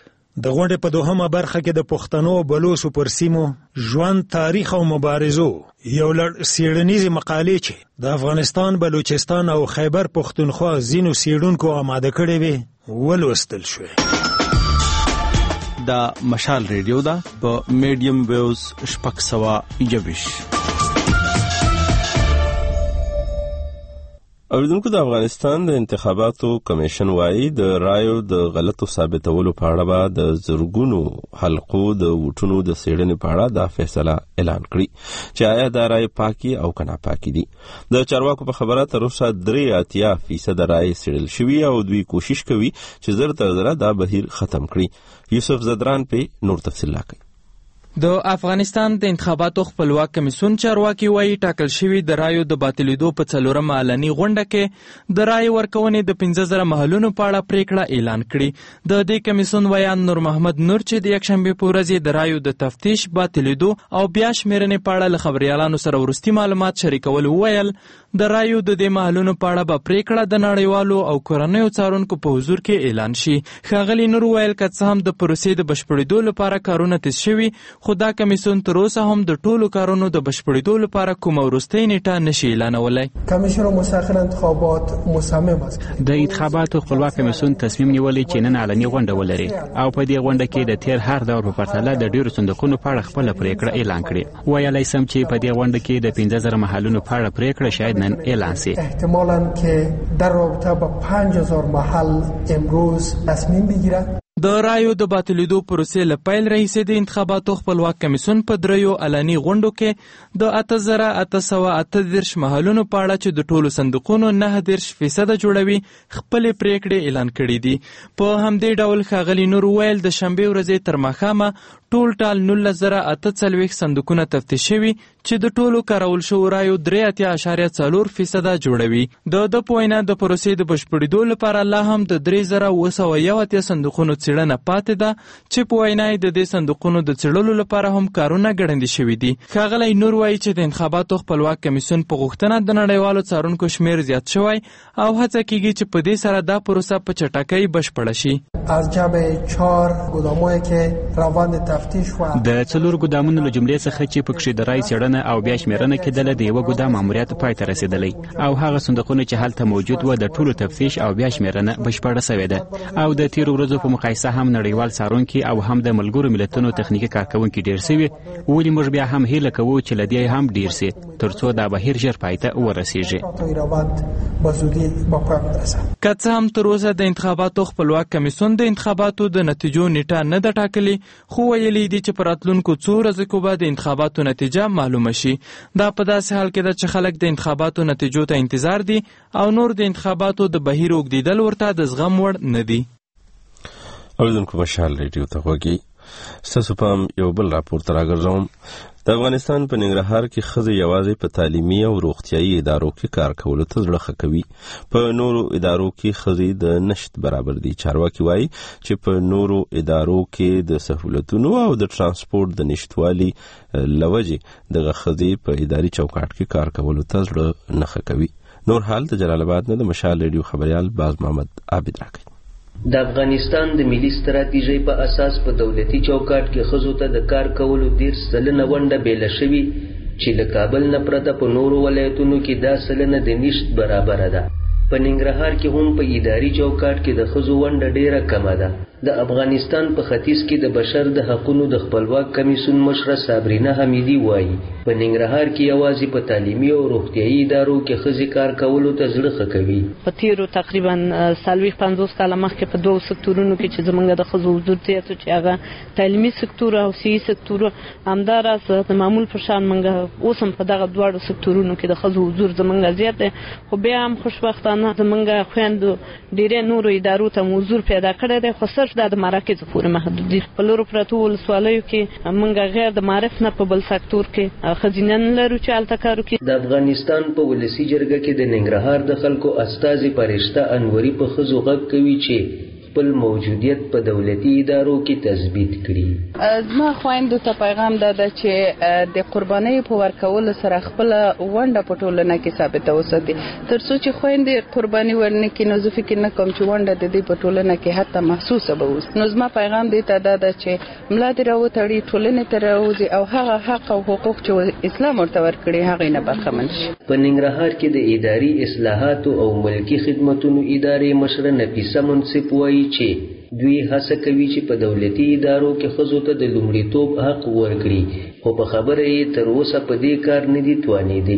د غونډې په دوهمه برخه کې د پښتنو او بلوڅو پر سیمو ژوند، تاریخ او مبارزو یو لړ څېړنیزې مقالې چې د افغانستان، بلوچستان او خیبر پښتونخوا ځینو څېړونکو آماده کړې وې ولوستل شوې. دا مشال ریډیو ده په میډیم ویوز شپږ سوه یوویش. اوریدونکو د افغانستان د انتخاباتو کمیشن وايي د رایو د غلطو ثابتولو په اړه به د زرګونو حلقو د ووټونو د څېړنې په اړه دا فیصله اعلان کړي چې آیا دا رای پاکي او که ناپاکي دي. د چارواکو په خبره تر اوسه درې اتیا فیصده رای څېړل شوي او دوی کوشش کوي چې زر تر زره دا بهیر ختم کړي. یوسف زدران په نور تفصیل راکړي. د افغانستان د انتخاباتو خپلواک کمیسیون چارواکي وایي ټاکل شوي د رایو د باطلېدو په څلورمه علني غونډه کې د رایې ورکونې د پنځه زره محلونو په اړه پریکړه اعلان کړي. د دې کمیسیون ویان نور محمد نور چې د یکشنبې په ورځ د رایو د تفتیش، باطلېدو او بیا شمیرنې په اړه له خبریالانو سره وروستي معلومات شریکول وویل د رایو د دې محلونو په اړه به پریکړه د نړیوالو او کورنیو څارونکو په حضور کې اعلان شي. ښاغلي نور وویل که څه هم د پروسې د بشپړېدو لپاره کارونه تیز شوي، خو دا کمیسیون تر اوسه هم د ټولو کارونو د بشپړېدو لپاره کومه وروستۍ نیټه نشي اعلانولی. کمیسیون مستقل انتخابات مصمم است. د انتخاباتو خپلواک کمیسیون تصمیم نیولی چې نن علني غونډه ولري او په دې غونډه کې د تیر هر دور په پرتله د ډیرو صندوقونو په اړه خپله پریکړه اعلان کړي. ویلی سم چې په دې غونډه کې د پنځه زره محلونو په اړه پریکړه شاید نن اعلان شي. احتمالاً که در رابطه با پنج هزار محل امروز تصمیم بگیرد. د رایو د باطلېدو پروسې له پیل راهیسې د انتخاباتو خپلواک کمیسیون په دریو علني غونډو کې د اته زره اته سوه اته دېرش محلونو په اړه چې د ټولو صندوقونو نهه دېرش فیصده جوړوي خپلې پریکړې اعلان کړي دي. په همدې ډول ښاغلي نور ویل د شنبې ورځې تر ماښامه ټول ټال نولس زره اته څلوېښت صندوقونه تفتیش شوي چې د ټولو کارول شوو رایو درې اتیا اعشاریه څلور فیصده جوړوي. د ده په وینا د پروسې د بشپړېدو لپاره لا هم د درې زره اوه سوه یو اتیا صندوقونو څېړنه پاتې ده چې په وینا یې د دې صندوقونو د څېړلو لپاره هم کارونه ګړندي شوي دي. ښاغلی نور وایي چې د انتخاباتو خپلواک کمیسیون په غوښتنه د نړیوالو څارونکو شمیر زیات شوی او هڅه کیږي چې په دې سره دا پروسه په چټکۍ بشپړه شي. از جمع چهار ګدامایی که روند تفتیش و د څلور ګدامونو له جملې څخه چې پکښې د رای څېړنه او بیا شمیرنه کېدله د یوه ګدام ماموریت پای ته رسېدلی او هغه صندوقونه چې هلته موجود و د ټولو تفتیش او بیا شمیرنه بشپړه سوې ده او د تیرو ورځو په مقایسه هم نړیوال څارونکي او هم د ملګرو ملتونو تخنیکي کارکوونکي ډېر سوي. ولې موږ بیا هم هیله کوو چې له دې هم ډېر سي تر څو دا بهیر ژر پای ته ورسیږي. که څه هم تر اوسه د انتخاباتو خپلواک کمیسیون د انتخاباتو د نتیجو نیټه نه ده ټاکلې، خو ویلي دي چې په راتلونکو څو ورځو کې به د انتخاباتو نتیجه معلومه شي. دا په داسې حال کې ده چې خلک د انتخاباتو نتیجو ته انتظار دي او نور د انتخاباتو د بهیر اوږدېدل ورته د زغم وړ نه دي. اوریدونکو مشال ریډیو ته غوږی ستاسو پام یو بل راپور ته راګرځوم. د افغانستان په ننګرهار کې ښځې یوازې په تعلیمي او روغتیایي ادارو کې کار کولو ته زړه ښه کوي. په نورو ادارو کې ښځې د نشت برابر دي. چارواکي وایي چې په نورو ادارو کې د سهولتونو او د ترانسپورت د نشتوالي له وجې دغه ښځې په اداري چوکاټ کې کار کولو ته زړه نه ښه کوي. نور حال د جلال آباد نه د مشال ریډیو خبریال باز محمد عابد راکوي. د افغانستان د ملي ستراتیژۍ په اساس په دولتي چوکاټ کې ښځو ته د کار کولو دېرش سلنه ونډه بیله شوې چې له کابل نه پرته په نورو ولایتونو کې دا سلنه د نشت برابره ده. په ننګرهار کې هم په اداري چوکاټ کې د ښځو ونډه ډېره کمه ده. د افغانستان په ختیځ کې د بشر د حقونو د خپلواک کمیسیون مشره صابرینه حمیدي وایي په ننګرهار کې یوازې په تعلیمي او روغتیایي ادارو کې ښځې کار کولو ته زړه ښه کوي. په تیرو تقریبا څلوېښت پنځوس کاله مخکې په دوو سکتورونو کې چې زموږ د ښځو حضور زیات و چې هغه تعلیمي سکتور او صحي سکتور، همداراز د معمول په شان موږ اوس هم په دغه دواړو سکتورونو کې د ښځو حضور زموږ زیات دی. خو بیا هم خوشبختانه زموږ خویندو ډېرې نورو ادارو ته حضور پیدا کړی دی، خو صرف دا د مراکزو پورې محدود دي. په لورو پرتو ولسوالیو کې موږ غیر د معرف نه په بل سکتور کې ښځینه نه لرو چې هلته کار وکړي. د افغانستان په ولسي جرګه کې د ننګرهار د خلکو استازي فرشته انوري په ښځو غږ کوي چې خپل موجودیت په دولتي ادارو کې تثبیت کړي. زما خویندو ته پیغام دا ده چې د قربانۍ په ورکولو سره خپل ونډه په ټولنه کې ثابته وساتي. تر څو چې خویندې قرباني ورنه کې نو زه فکر نه کوم چې ونډه د دې په ټولنه کې حتی محسوسه به اوس. نو زما پیغام دی ته دا ده چې ملا دې راوتړي، ټولنې ته راوځي او هغه حق او حقوق چې اسلام ورته ورکړي هغې نه برخمن شي. په ننګرهار کې د اداري اصلاحاتو او ملکي خدمتونو ادارې مشره نفیسه منصف وایي چې دوی هڅه کوي چې په دولتي ادارو کې ښځو ته د لومړیتوب حق ورکړي، خو په خبره یې تر اوسه په دې کار نه دي توانېدلي.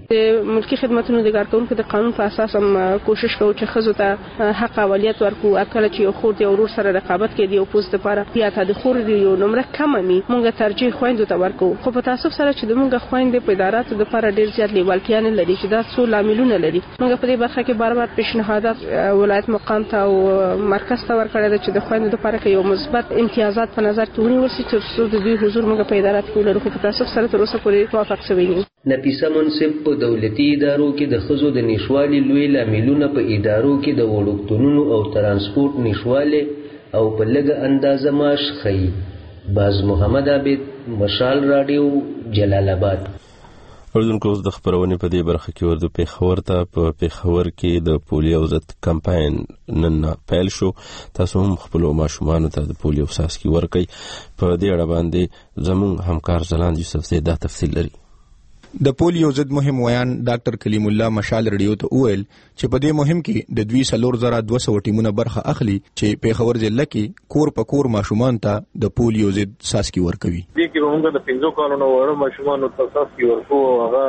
د ملکی خدماتو د کارکونکو د قانون په اساس هم کوشش کوو چې ښځو ته حق اولیت ورکو. کله چې یو خور دی ورور سره رقابت کوي د یو پوسټ لپاره بیا ته د خور دی یو نمبر کم می مونږ ترجیح خويندو ته ورکو. خو په تاسو سره چې د مونږ خويندې په اداراتو د لپاره ډیر زیات لیوالتیا نه لري چې دا څو لاملونه لري. مونږ په دې برخه کې بار بار پیشنهادات ولایت مقام ته او مرکز ته ورکړل چې د خويندو لپاره کې یو مثبت امتیازات په نظر کې ونیول شي تر څو د دوی حضور موږ په ادارات کې ولرو. خو په تاسو سره تر اوسه پورې توافق شوی نه. نفیسه منصب په دولتي ادارو کې د ښځو د نشوالي لوی لاملونه په ادارو کې د وړکتونونو او ترانسپورت نشواله او په لږه اندازه معاش خي. باز محمد عابد، مشال رادیو، جلال آباد. اوردونکو د خبرونې په دې برخه کې ورته پیښور ته په پیښور کې د پولیو ضد کمپاین نن پیل شو. تاسو هم خپل ماشومان ته د پولیو ساسکی ورکړئ. په دې اړه باندې زموږ همکار زلاند یوسف زی دا تفصیل لري. د پولیو ضد مهم ویان ډاکټر کلیم الله مشال رډیو ته وویل چې په دې مهم کې د دوی سلور زره دوه سوه ټیمونه برخه اخلي چې پیښور ضلع کې کور په کور ماشومان ته د پولیو ضد ساسکی ورکوي. دې کې موږ د پنځو کالونو وړو ماشومان ته ساسکی ورکو.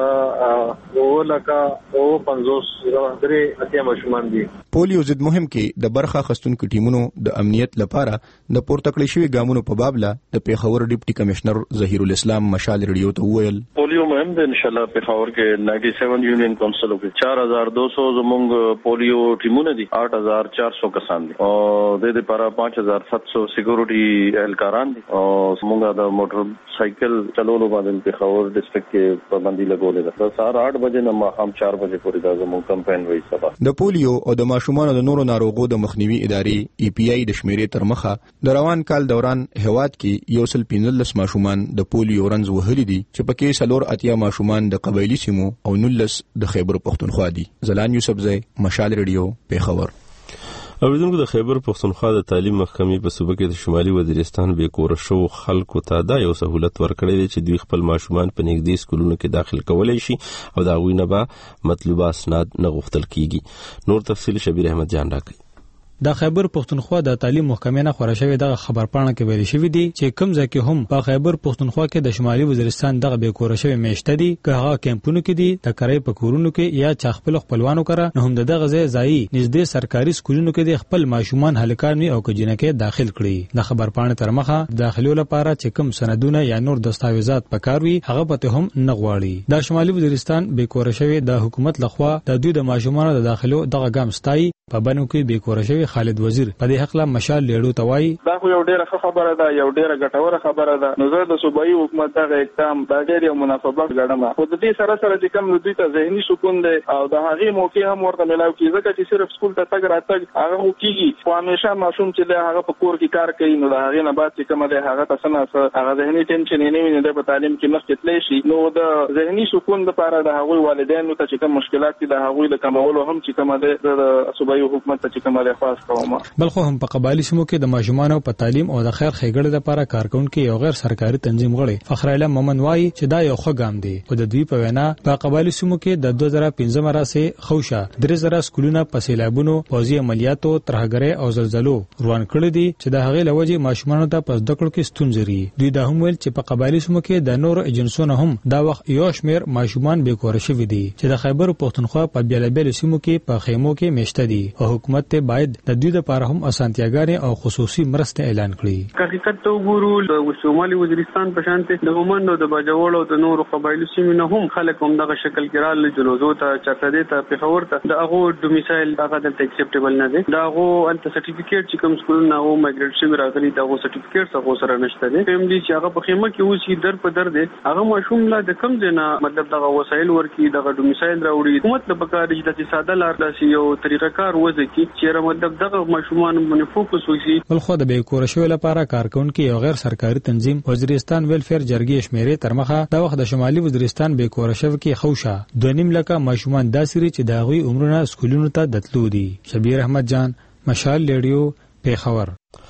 هغه ولکه او پنځوس درې اتیا ماشومان دي. پولیو ضد مهم کې د برخه اخیستونکو ټیمونو د امنیت لپاره د پورته کړی شوی ګامونو په بابله د پیښور ډیپټي کمشنر ظهیر الاسلام مشال رډیو ته وویل پولیو مهم د انشاءاللہ پیښور کې نننty-seven یونین کونسل کې چار ہزار دو سو زمونږ پولیو ټیمونه دي. آٹھ ہزار چار سو کسان دي او د دې لپاره پانچ ہزار سات سو سکیورټي اهلکاران دي او زمونږ د موټر سایکل چلولو باندې پیښور ډیسټریکټ کې پابندي لګولې ده. سهار آٹھ بجې نه ماښام چار بجې پورې دا زموږ کمپاین وایي. سبا د پولیو او د ماشومانو د نورو ناروغو د مخنیوي ادارې ای پی آی د شمیرې تر مخه د روان کال دوران هواد کې یو سل پنځلس ماشومان د پولیو رنز وهلي دي چې پکې سلور اتیا ماشومان د قبایلی سیمو او نلس د خیبر پختونخوا دي. زلان یوسف زی، مشال رډیو، پیښور. اوریدونکو د خیبر پختونخوا د تعلیم محکمې په صوبه کې د شمالي وزیرستان بې کوره شو خلکو ته دا یو سہولت ورکړی دی چې دوی خپل ماشومان په نږدې سکولونو کې داخل کولی شي او د هغوی نه به مطلوبه اسناد نه غوښتل کیږي. نور تفصیل شبیر احمد جان راکړي. د خیبر پختونخوا د تعلیم محکمې نه خبره شوې دغه خبرپاڼه کې ویل شوی دی چې کوم ځای کې هم په خیبر پختونخوا کې د شمالي وزیرستان دغه به کور شوی میشته دي که هغه کیمپونو کې دي د کرای په کورونو کې یا چا خپل خپلوانو کرا نه هم دغه ځای ځای نږدې سرکاري سکولونو کې د خپل ماشومان هلکان او کجنکې داخل کړي. د خبرپاڼه تر مخه داخلو لپاره چې کوم سندونه یا نور دستاویزات پکاروي هغه پته هم نه غواړي. د شمالي وزیرستان به کور شوی د حکومت لخوا د دوی د ماشومان د داخلو دغه ګام ستای په بنو کې به کور شوی خالد وزیر په دې حق لا مشال لیړو توای دا خو یو ډیره خبره ده، یو ډیره ګټوره خبره ده. نو زه د صوبایي حکومت دغه اقدام دا ډیر یو مناسبت ګڼم. خو د دې سره سره چې کوم دوی ته ذهني سکون دی او د هغې موقع هم ورته ملاو کیږي ځکه چې صرف سکول ته تګ راتګ هغه خو کیږي خو همیشه ماشوم چې دی هغه په کور کې کار کوي نو د هغې نه بعد چې کومه دی هغه ته څه نه هغه ذهني ټینشن یې نه وي نو دی په تعلیم کې مخکې تللی شي. نو د ذهني سکون دپاره د هغوی والدینو ته چې کوم مشکلات دي د هغوی د کمولو هم چې کومه دی د صوبایي حکومت ته چې کومه دی خواست کوم. بل خو هم په قبایلی سیمو کې د ماشومانو په تعلیم او د خیر ښېګړې لپاره کارکونکي یو غیر سرکاري تنظیم غړي فخر علم مومن وایي چې دا یو ښه ګام دی. خو د دوی په وینا په قبایلی سیمو کې د دوه زره پنځم راځي خوشه درې زره سکولونه په سیلابونو، پوځي عملیاتو، ترهګرۍ او زلزلو روان کړي دي چې د هغې لوجې ماشومانو ته په زده کړو کې ستونزې لري. دوی دا هم ویل چې په قبایلی سیمو کې د نورو ایجنسونو هم دا وخت یو شمېر ماشومان بې کوره شوي دي چې د خیبر پختونخوا په بیلابیلو سیمو کې په خیمو کې میشته دي او حکومت ته باید د دوی لپاره هم اسانتیاګانې او خصوصي مرسته اعلان کړي. حقیقت ته وګورو د شمالي وزیرستان په شان ته د مومند او د باجوړ او د نورو قبایلو سیمو نه هم خلک هم دغه شکل کې رال جلوزو ته چرته دي ته پیښور ته د هغه ډومیسایل هغه د اکسپټیبل نه دي. دا هغه انت سرټیفیکیټ چې کوم سکولونه او مایګریټ شوی راغلي دا هغه سرټیفیکیټ هغه سره نشته دي. فهم دي چې هغه په خیمه کې اوسې در په در دي هغه ماشوم لا د کم ځنه مطلب دغه وسایل ورکی دغه ډومیسایل راوړي. حکومت د بکار چې ساده لار داسي یو طریقه کار وځي چې مطلب دغه ماشومان باندې فوکس وشي. بل خو د به کور شوی لپاره کارکونکي یو غیر سرکاري تنظیم وزیرستان ویلفیر جرګې شمیرې تر مخه دا وخت د شمالي وزیرستان به کور شوی کې خوشه دوه نیم لکه ماشومان داسري چې د هغوی عمرونه سکولونو ته دتلو دي. شبیر احمد جان، مشال لیډیو، پیښور.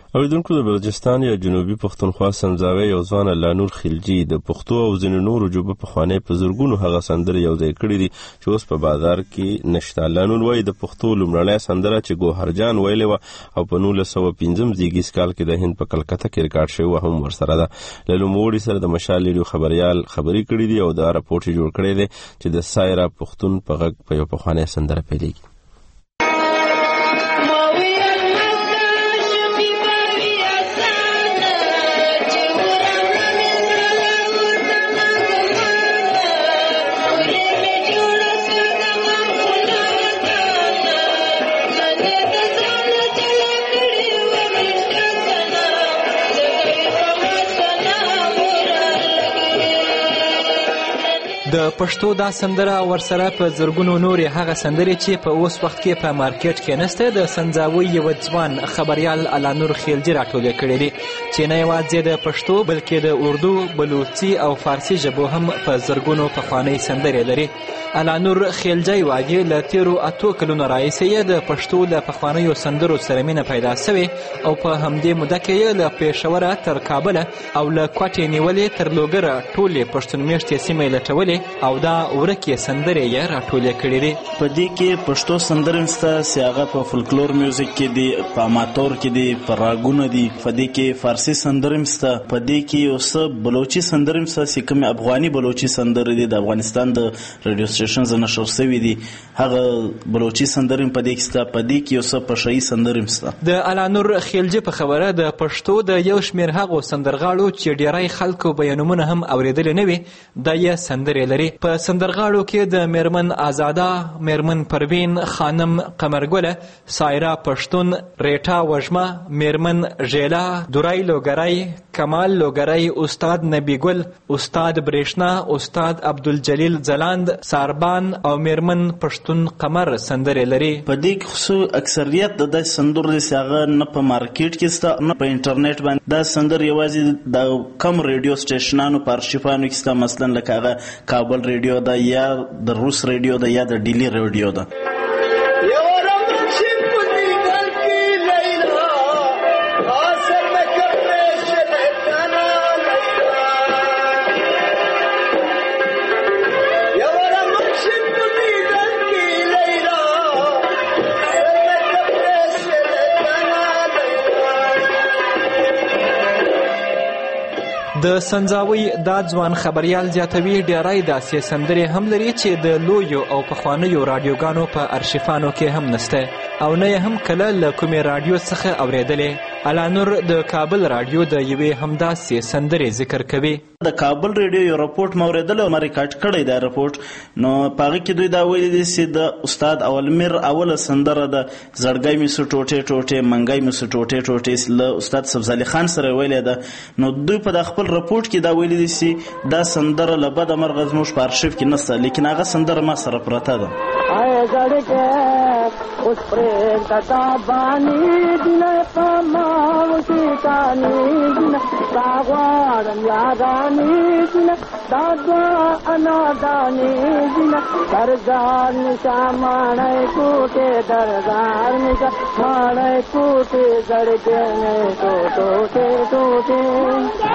اوریدونکو د بلوچستان یا جنوبي پښتونخوا سنځاوي یو ځوان لانور خلجي د پښتو او ځینو نورو ژبو په خوانې په زرګونو هغه سندرې یو ځای کړي دي چې اوس په بازار کې نشته. لانور وایي د پښتو لومړنۍ سندره چې ګوهرجان ویلې وه او په نولس سوه پنځم زیږدیز کال کې د هند په کلکته کې ریکارډ شوې وه هم ورسره ده. له نوموړي سره د مشال ریډیو خبریال خبرې کړي دي او دا راپورټ یې جوړ کړی دی چې د سایرا پښتون په غږ په یو پخوانۍ سندره پیلېږي. د پښتو دا سندره ورسره په زرګونو نورې هغه سندرې چې په اوس وخت کې په مارکیټ کې نسته د سنځاوي یو ځوان خبریال علانور خیلجي راټولې کړې دي چې نه یوازې د پښتو بلکې د اردو، بلوچي او فارسي ژبو هم په زرګونو پخوانۍ سندرې لري. علانور خیلجي وایي له تیرو اتو کلونو راهیسې د پښتو له پخوانیو سندرو سره مینه پیدا سوې او په همدې موده کې یې له پېښوره تر کابله او له کوټې نیولې تر لوګره ټولې پښتون میشتې سیمې لټولې او دا ورکې سندرې یې راټولې کړې دي. په دې کې پښتو سندرې مسته چې هغه په فولکلور میوزیک کې دي، په اماتور کې دي، په راګونه دي، په دې کې فارسي سندرې مسته، په دې کې یو څه بلوچي سندرې مسته چې کومې افغاني بلوچي سندرې دي د افغانستان د ریډیو سټیشنز نشر شوي دي، هغه بلوچي سندرې په دې کې سته، په دې کې یو څه پښایي سندرې مسته. د علانور خیلجي په خبره د پښتو د یو شمېر هغو سندرغاړو چې ډیری خلکو بیانومونه هم اورېدلي نه وي دا یې سندرې لري. په سندرغاړو کې د میرمن آزاده، میرمن پروین خانم قمرګله، سایرا پښتون، ریټا وژمه، میرمن ژیلا، دورای لوګرای، کمال لوګرای، استاد نبی ګل، استاد بریښنا، استاد عبدالجلیل ځلاند، ساربان او میرمن پښتون قمر سندرې لري. په دې کې خصو اکثریت د داسې سندرو دي چې هغه نه په مارکیټ کې سته نه په انټرنیټ باندې. دا سندرې یوازې د کم ریډیو سټیشنانو په ارشیفانو کې سته، مثلا لکه هغه کابل ریډیو ده یا د روس ریډیو ده یا د ډیلی ریډیو ده. د سنځاوي دا ځوان خبریال زیاتوي ډیری داسې سندرې هم لري چې د لویو او پخوانیو راډیوګانو په ارشیفانو کې هم نسته او نه هم کله له کومې راډیو څخه اورېدلې. علانور د کابل راډیو د یوې همداسې سندرې ذکر کوي. د کابل ریډیو یو رپورټ ما اورېدلی او ما ریکارډ کړی دا رپورټ، نو په هغې کې دوی دا ویلي دي چې د استاد اولمیر اوله سندره ده زړګی مې سو ټوټې ټوټې منګی مې سو ټوټې ټوټې له استاد سبزالي خان سره ویلې ده. نو دوی په د خپل رپورټ کې دا ویلي دي چې دا سندره له بده مرغه زموږ په ارشیف کې نسته، لیکن هغه سندره ما سره پرته ده. اوس پرېږده دا باني دینه پماو سیتاني دینه دا غواړم یاداني دینه دا دوه اناداني دینه درزار نشا ماڼۍ کوټې درزار نشا ماڼۍ کوټې زړګې ټوټې ټوټې.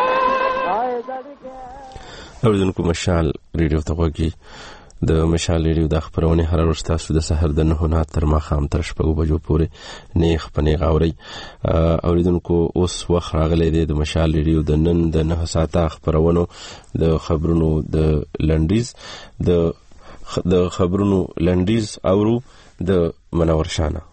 اوریدونکو مشال ریډیو ته غوږ د مشال ریډیو د خبرونې هر ورځ تاسو د سحر د نهو نه تر ماښام تر شپږو بجو پورې نیغ په نیغ اورئ. اوریدونکو اوس وخت راغلی دی د مشال ریډیو د نن د نهه ساعته خبرونو د خبرونو د لنډیز د خبرونو لنډیز اورو د منور شانه.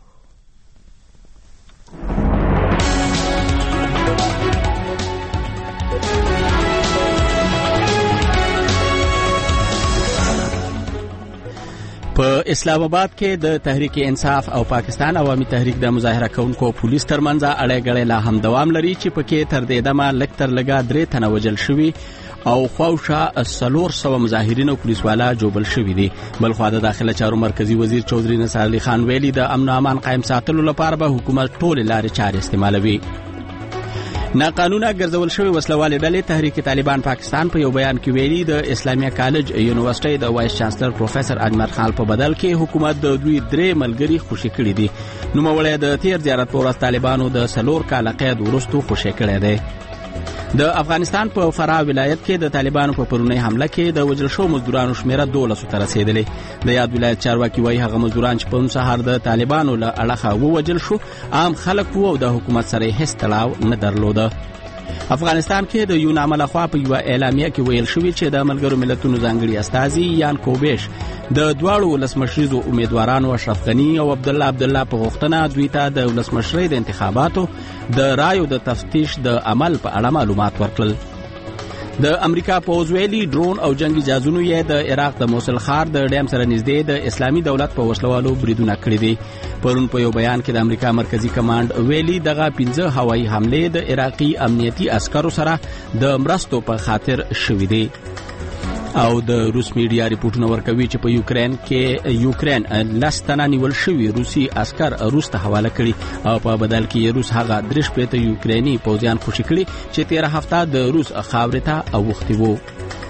په اسلام آباد کې د تحریک انصاف او پاکستان عوامي تحریک د مظاهره کوونکو پولیس ترمنځ اړه غړې لا هم دوام لري چې پکې تر دې دمه لږ تر لږه درې تنه وژل شوي او خواوشا څلور سوه مظاهرین او پولیسوالا جوبل شوي دي. بلخوا د داخله چارو مرکزی وزیر چودري نصر علي خان ویلي د امن او امان قائم ساتلو لپاره به حکومت ټول لارې چارې استعمالوي. ناقانونه ګرځول شوی وسلوالې ډلې تحریک طالبان پاکستان په یو بیان کې ویلي د اسلامیه کالج یونیورسيټي د وایس چانسلر پروفیسور اجمل خان په بدل کې حکومت د دوی درې ملګري خوشي کړي دي. نو مولای د تیر زیارت پر ورځ طالبانو د سلور کال قید ورستو خوشي کړي دي. د افغانستان په فراه ولایت کې د طالبانو په پرونی حمله کې د وژل شو مزدورانو شمیره دولس ته رسیدلې. د یاد ولایت چارواکي وایي هغه مزدوران چې په سهار د طالبانو له اړخه ووجل شو عام خلک وو او د حکومت سره هیڅ تړاو نه درلوده. افغانستان کې د یونام لخوا په یو اعلامیه کې ویل شوی چې د ملګرو ملتونو ځانګړي استازي یان کوبیش د دواړو ولسمشریزو امیدوارانو اشرف غنی او عبد الله عبد الله په غوښتنه دوی ته د ولسمشری د انتخاباتو د رایو د تفتیش د عمل په اړه معلومات ورکړل. د امریکا پوز ویلي ډرون او جنگي جهازونو یې د عراق د موصل ښار د ډیم سره نږدې د اسلامي دولت په وسلوالو بریدونه کړي دي. پرون په یو بیان کې د امریکا مرکزی کمانډ ویلي دغه پنځه هوایي حملې د عراقي امنیتي عسکرو سره د مرستو په خاطر شوې دي. او د روس میډیا ریپورتونه ورکوي چې په یوکرين کې یوکرين لستانه نیول شوی روسي عسكر روس ته حواله کړي او په بدل کې روس هغه درش پېته یوکريني پوځیان خوشي کړي چې تیر هفته د روس خاورې ته اوختي وو.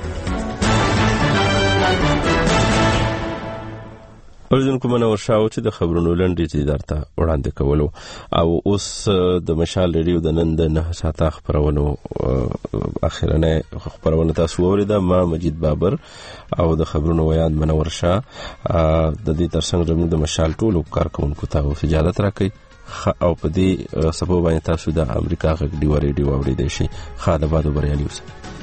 اوریدونکو منور شاو چې د خبرونو لنډې چې درته وړاندې کولو او اوس د مشال ریډیو د نن د نه ساعته خبرونو اخرنه خبرونه تاسو اوریده. ما مجید بابر او د خبرونو ویان منور شاه د دې ترڅنګ زموږ د مشال ټولو کارکونکو ته اجازه راکړي او په دې سبب باندې تاسو د امریکا غږ ډیو ریډیو اوریدئ شي. خاله بادو بریالي اوسئ.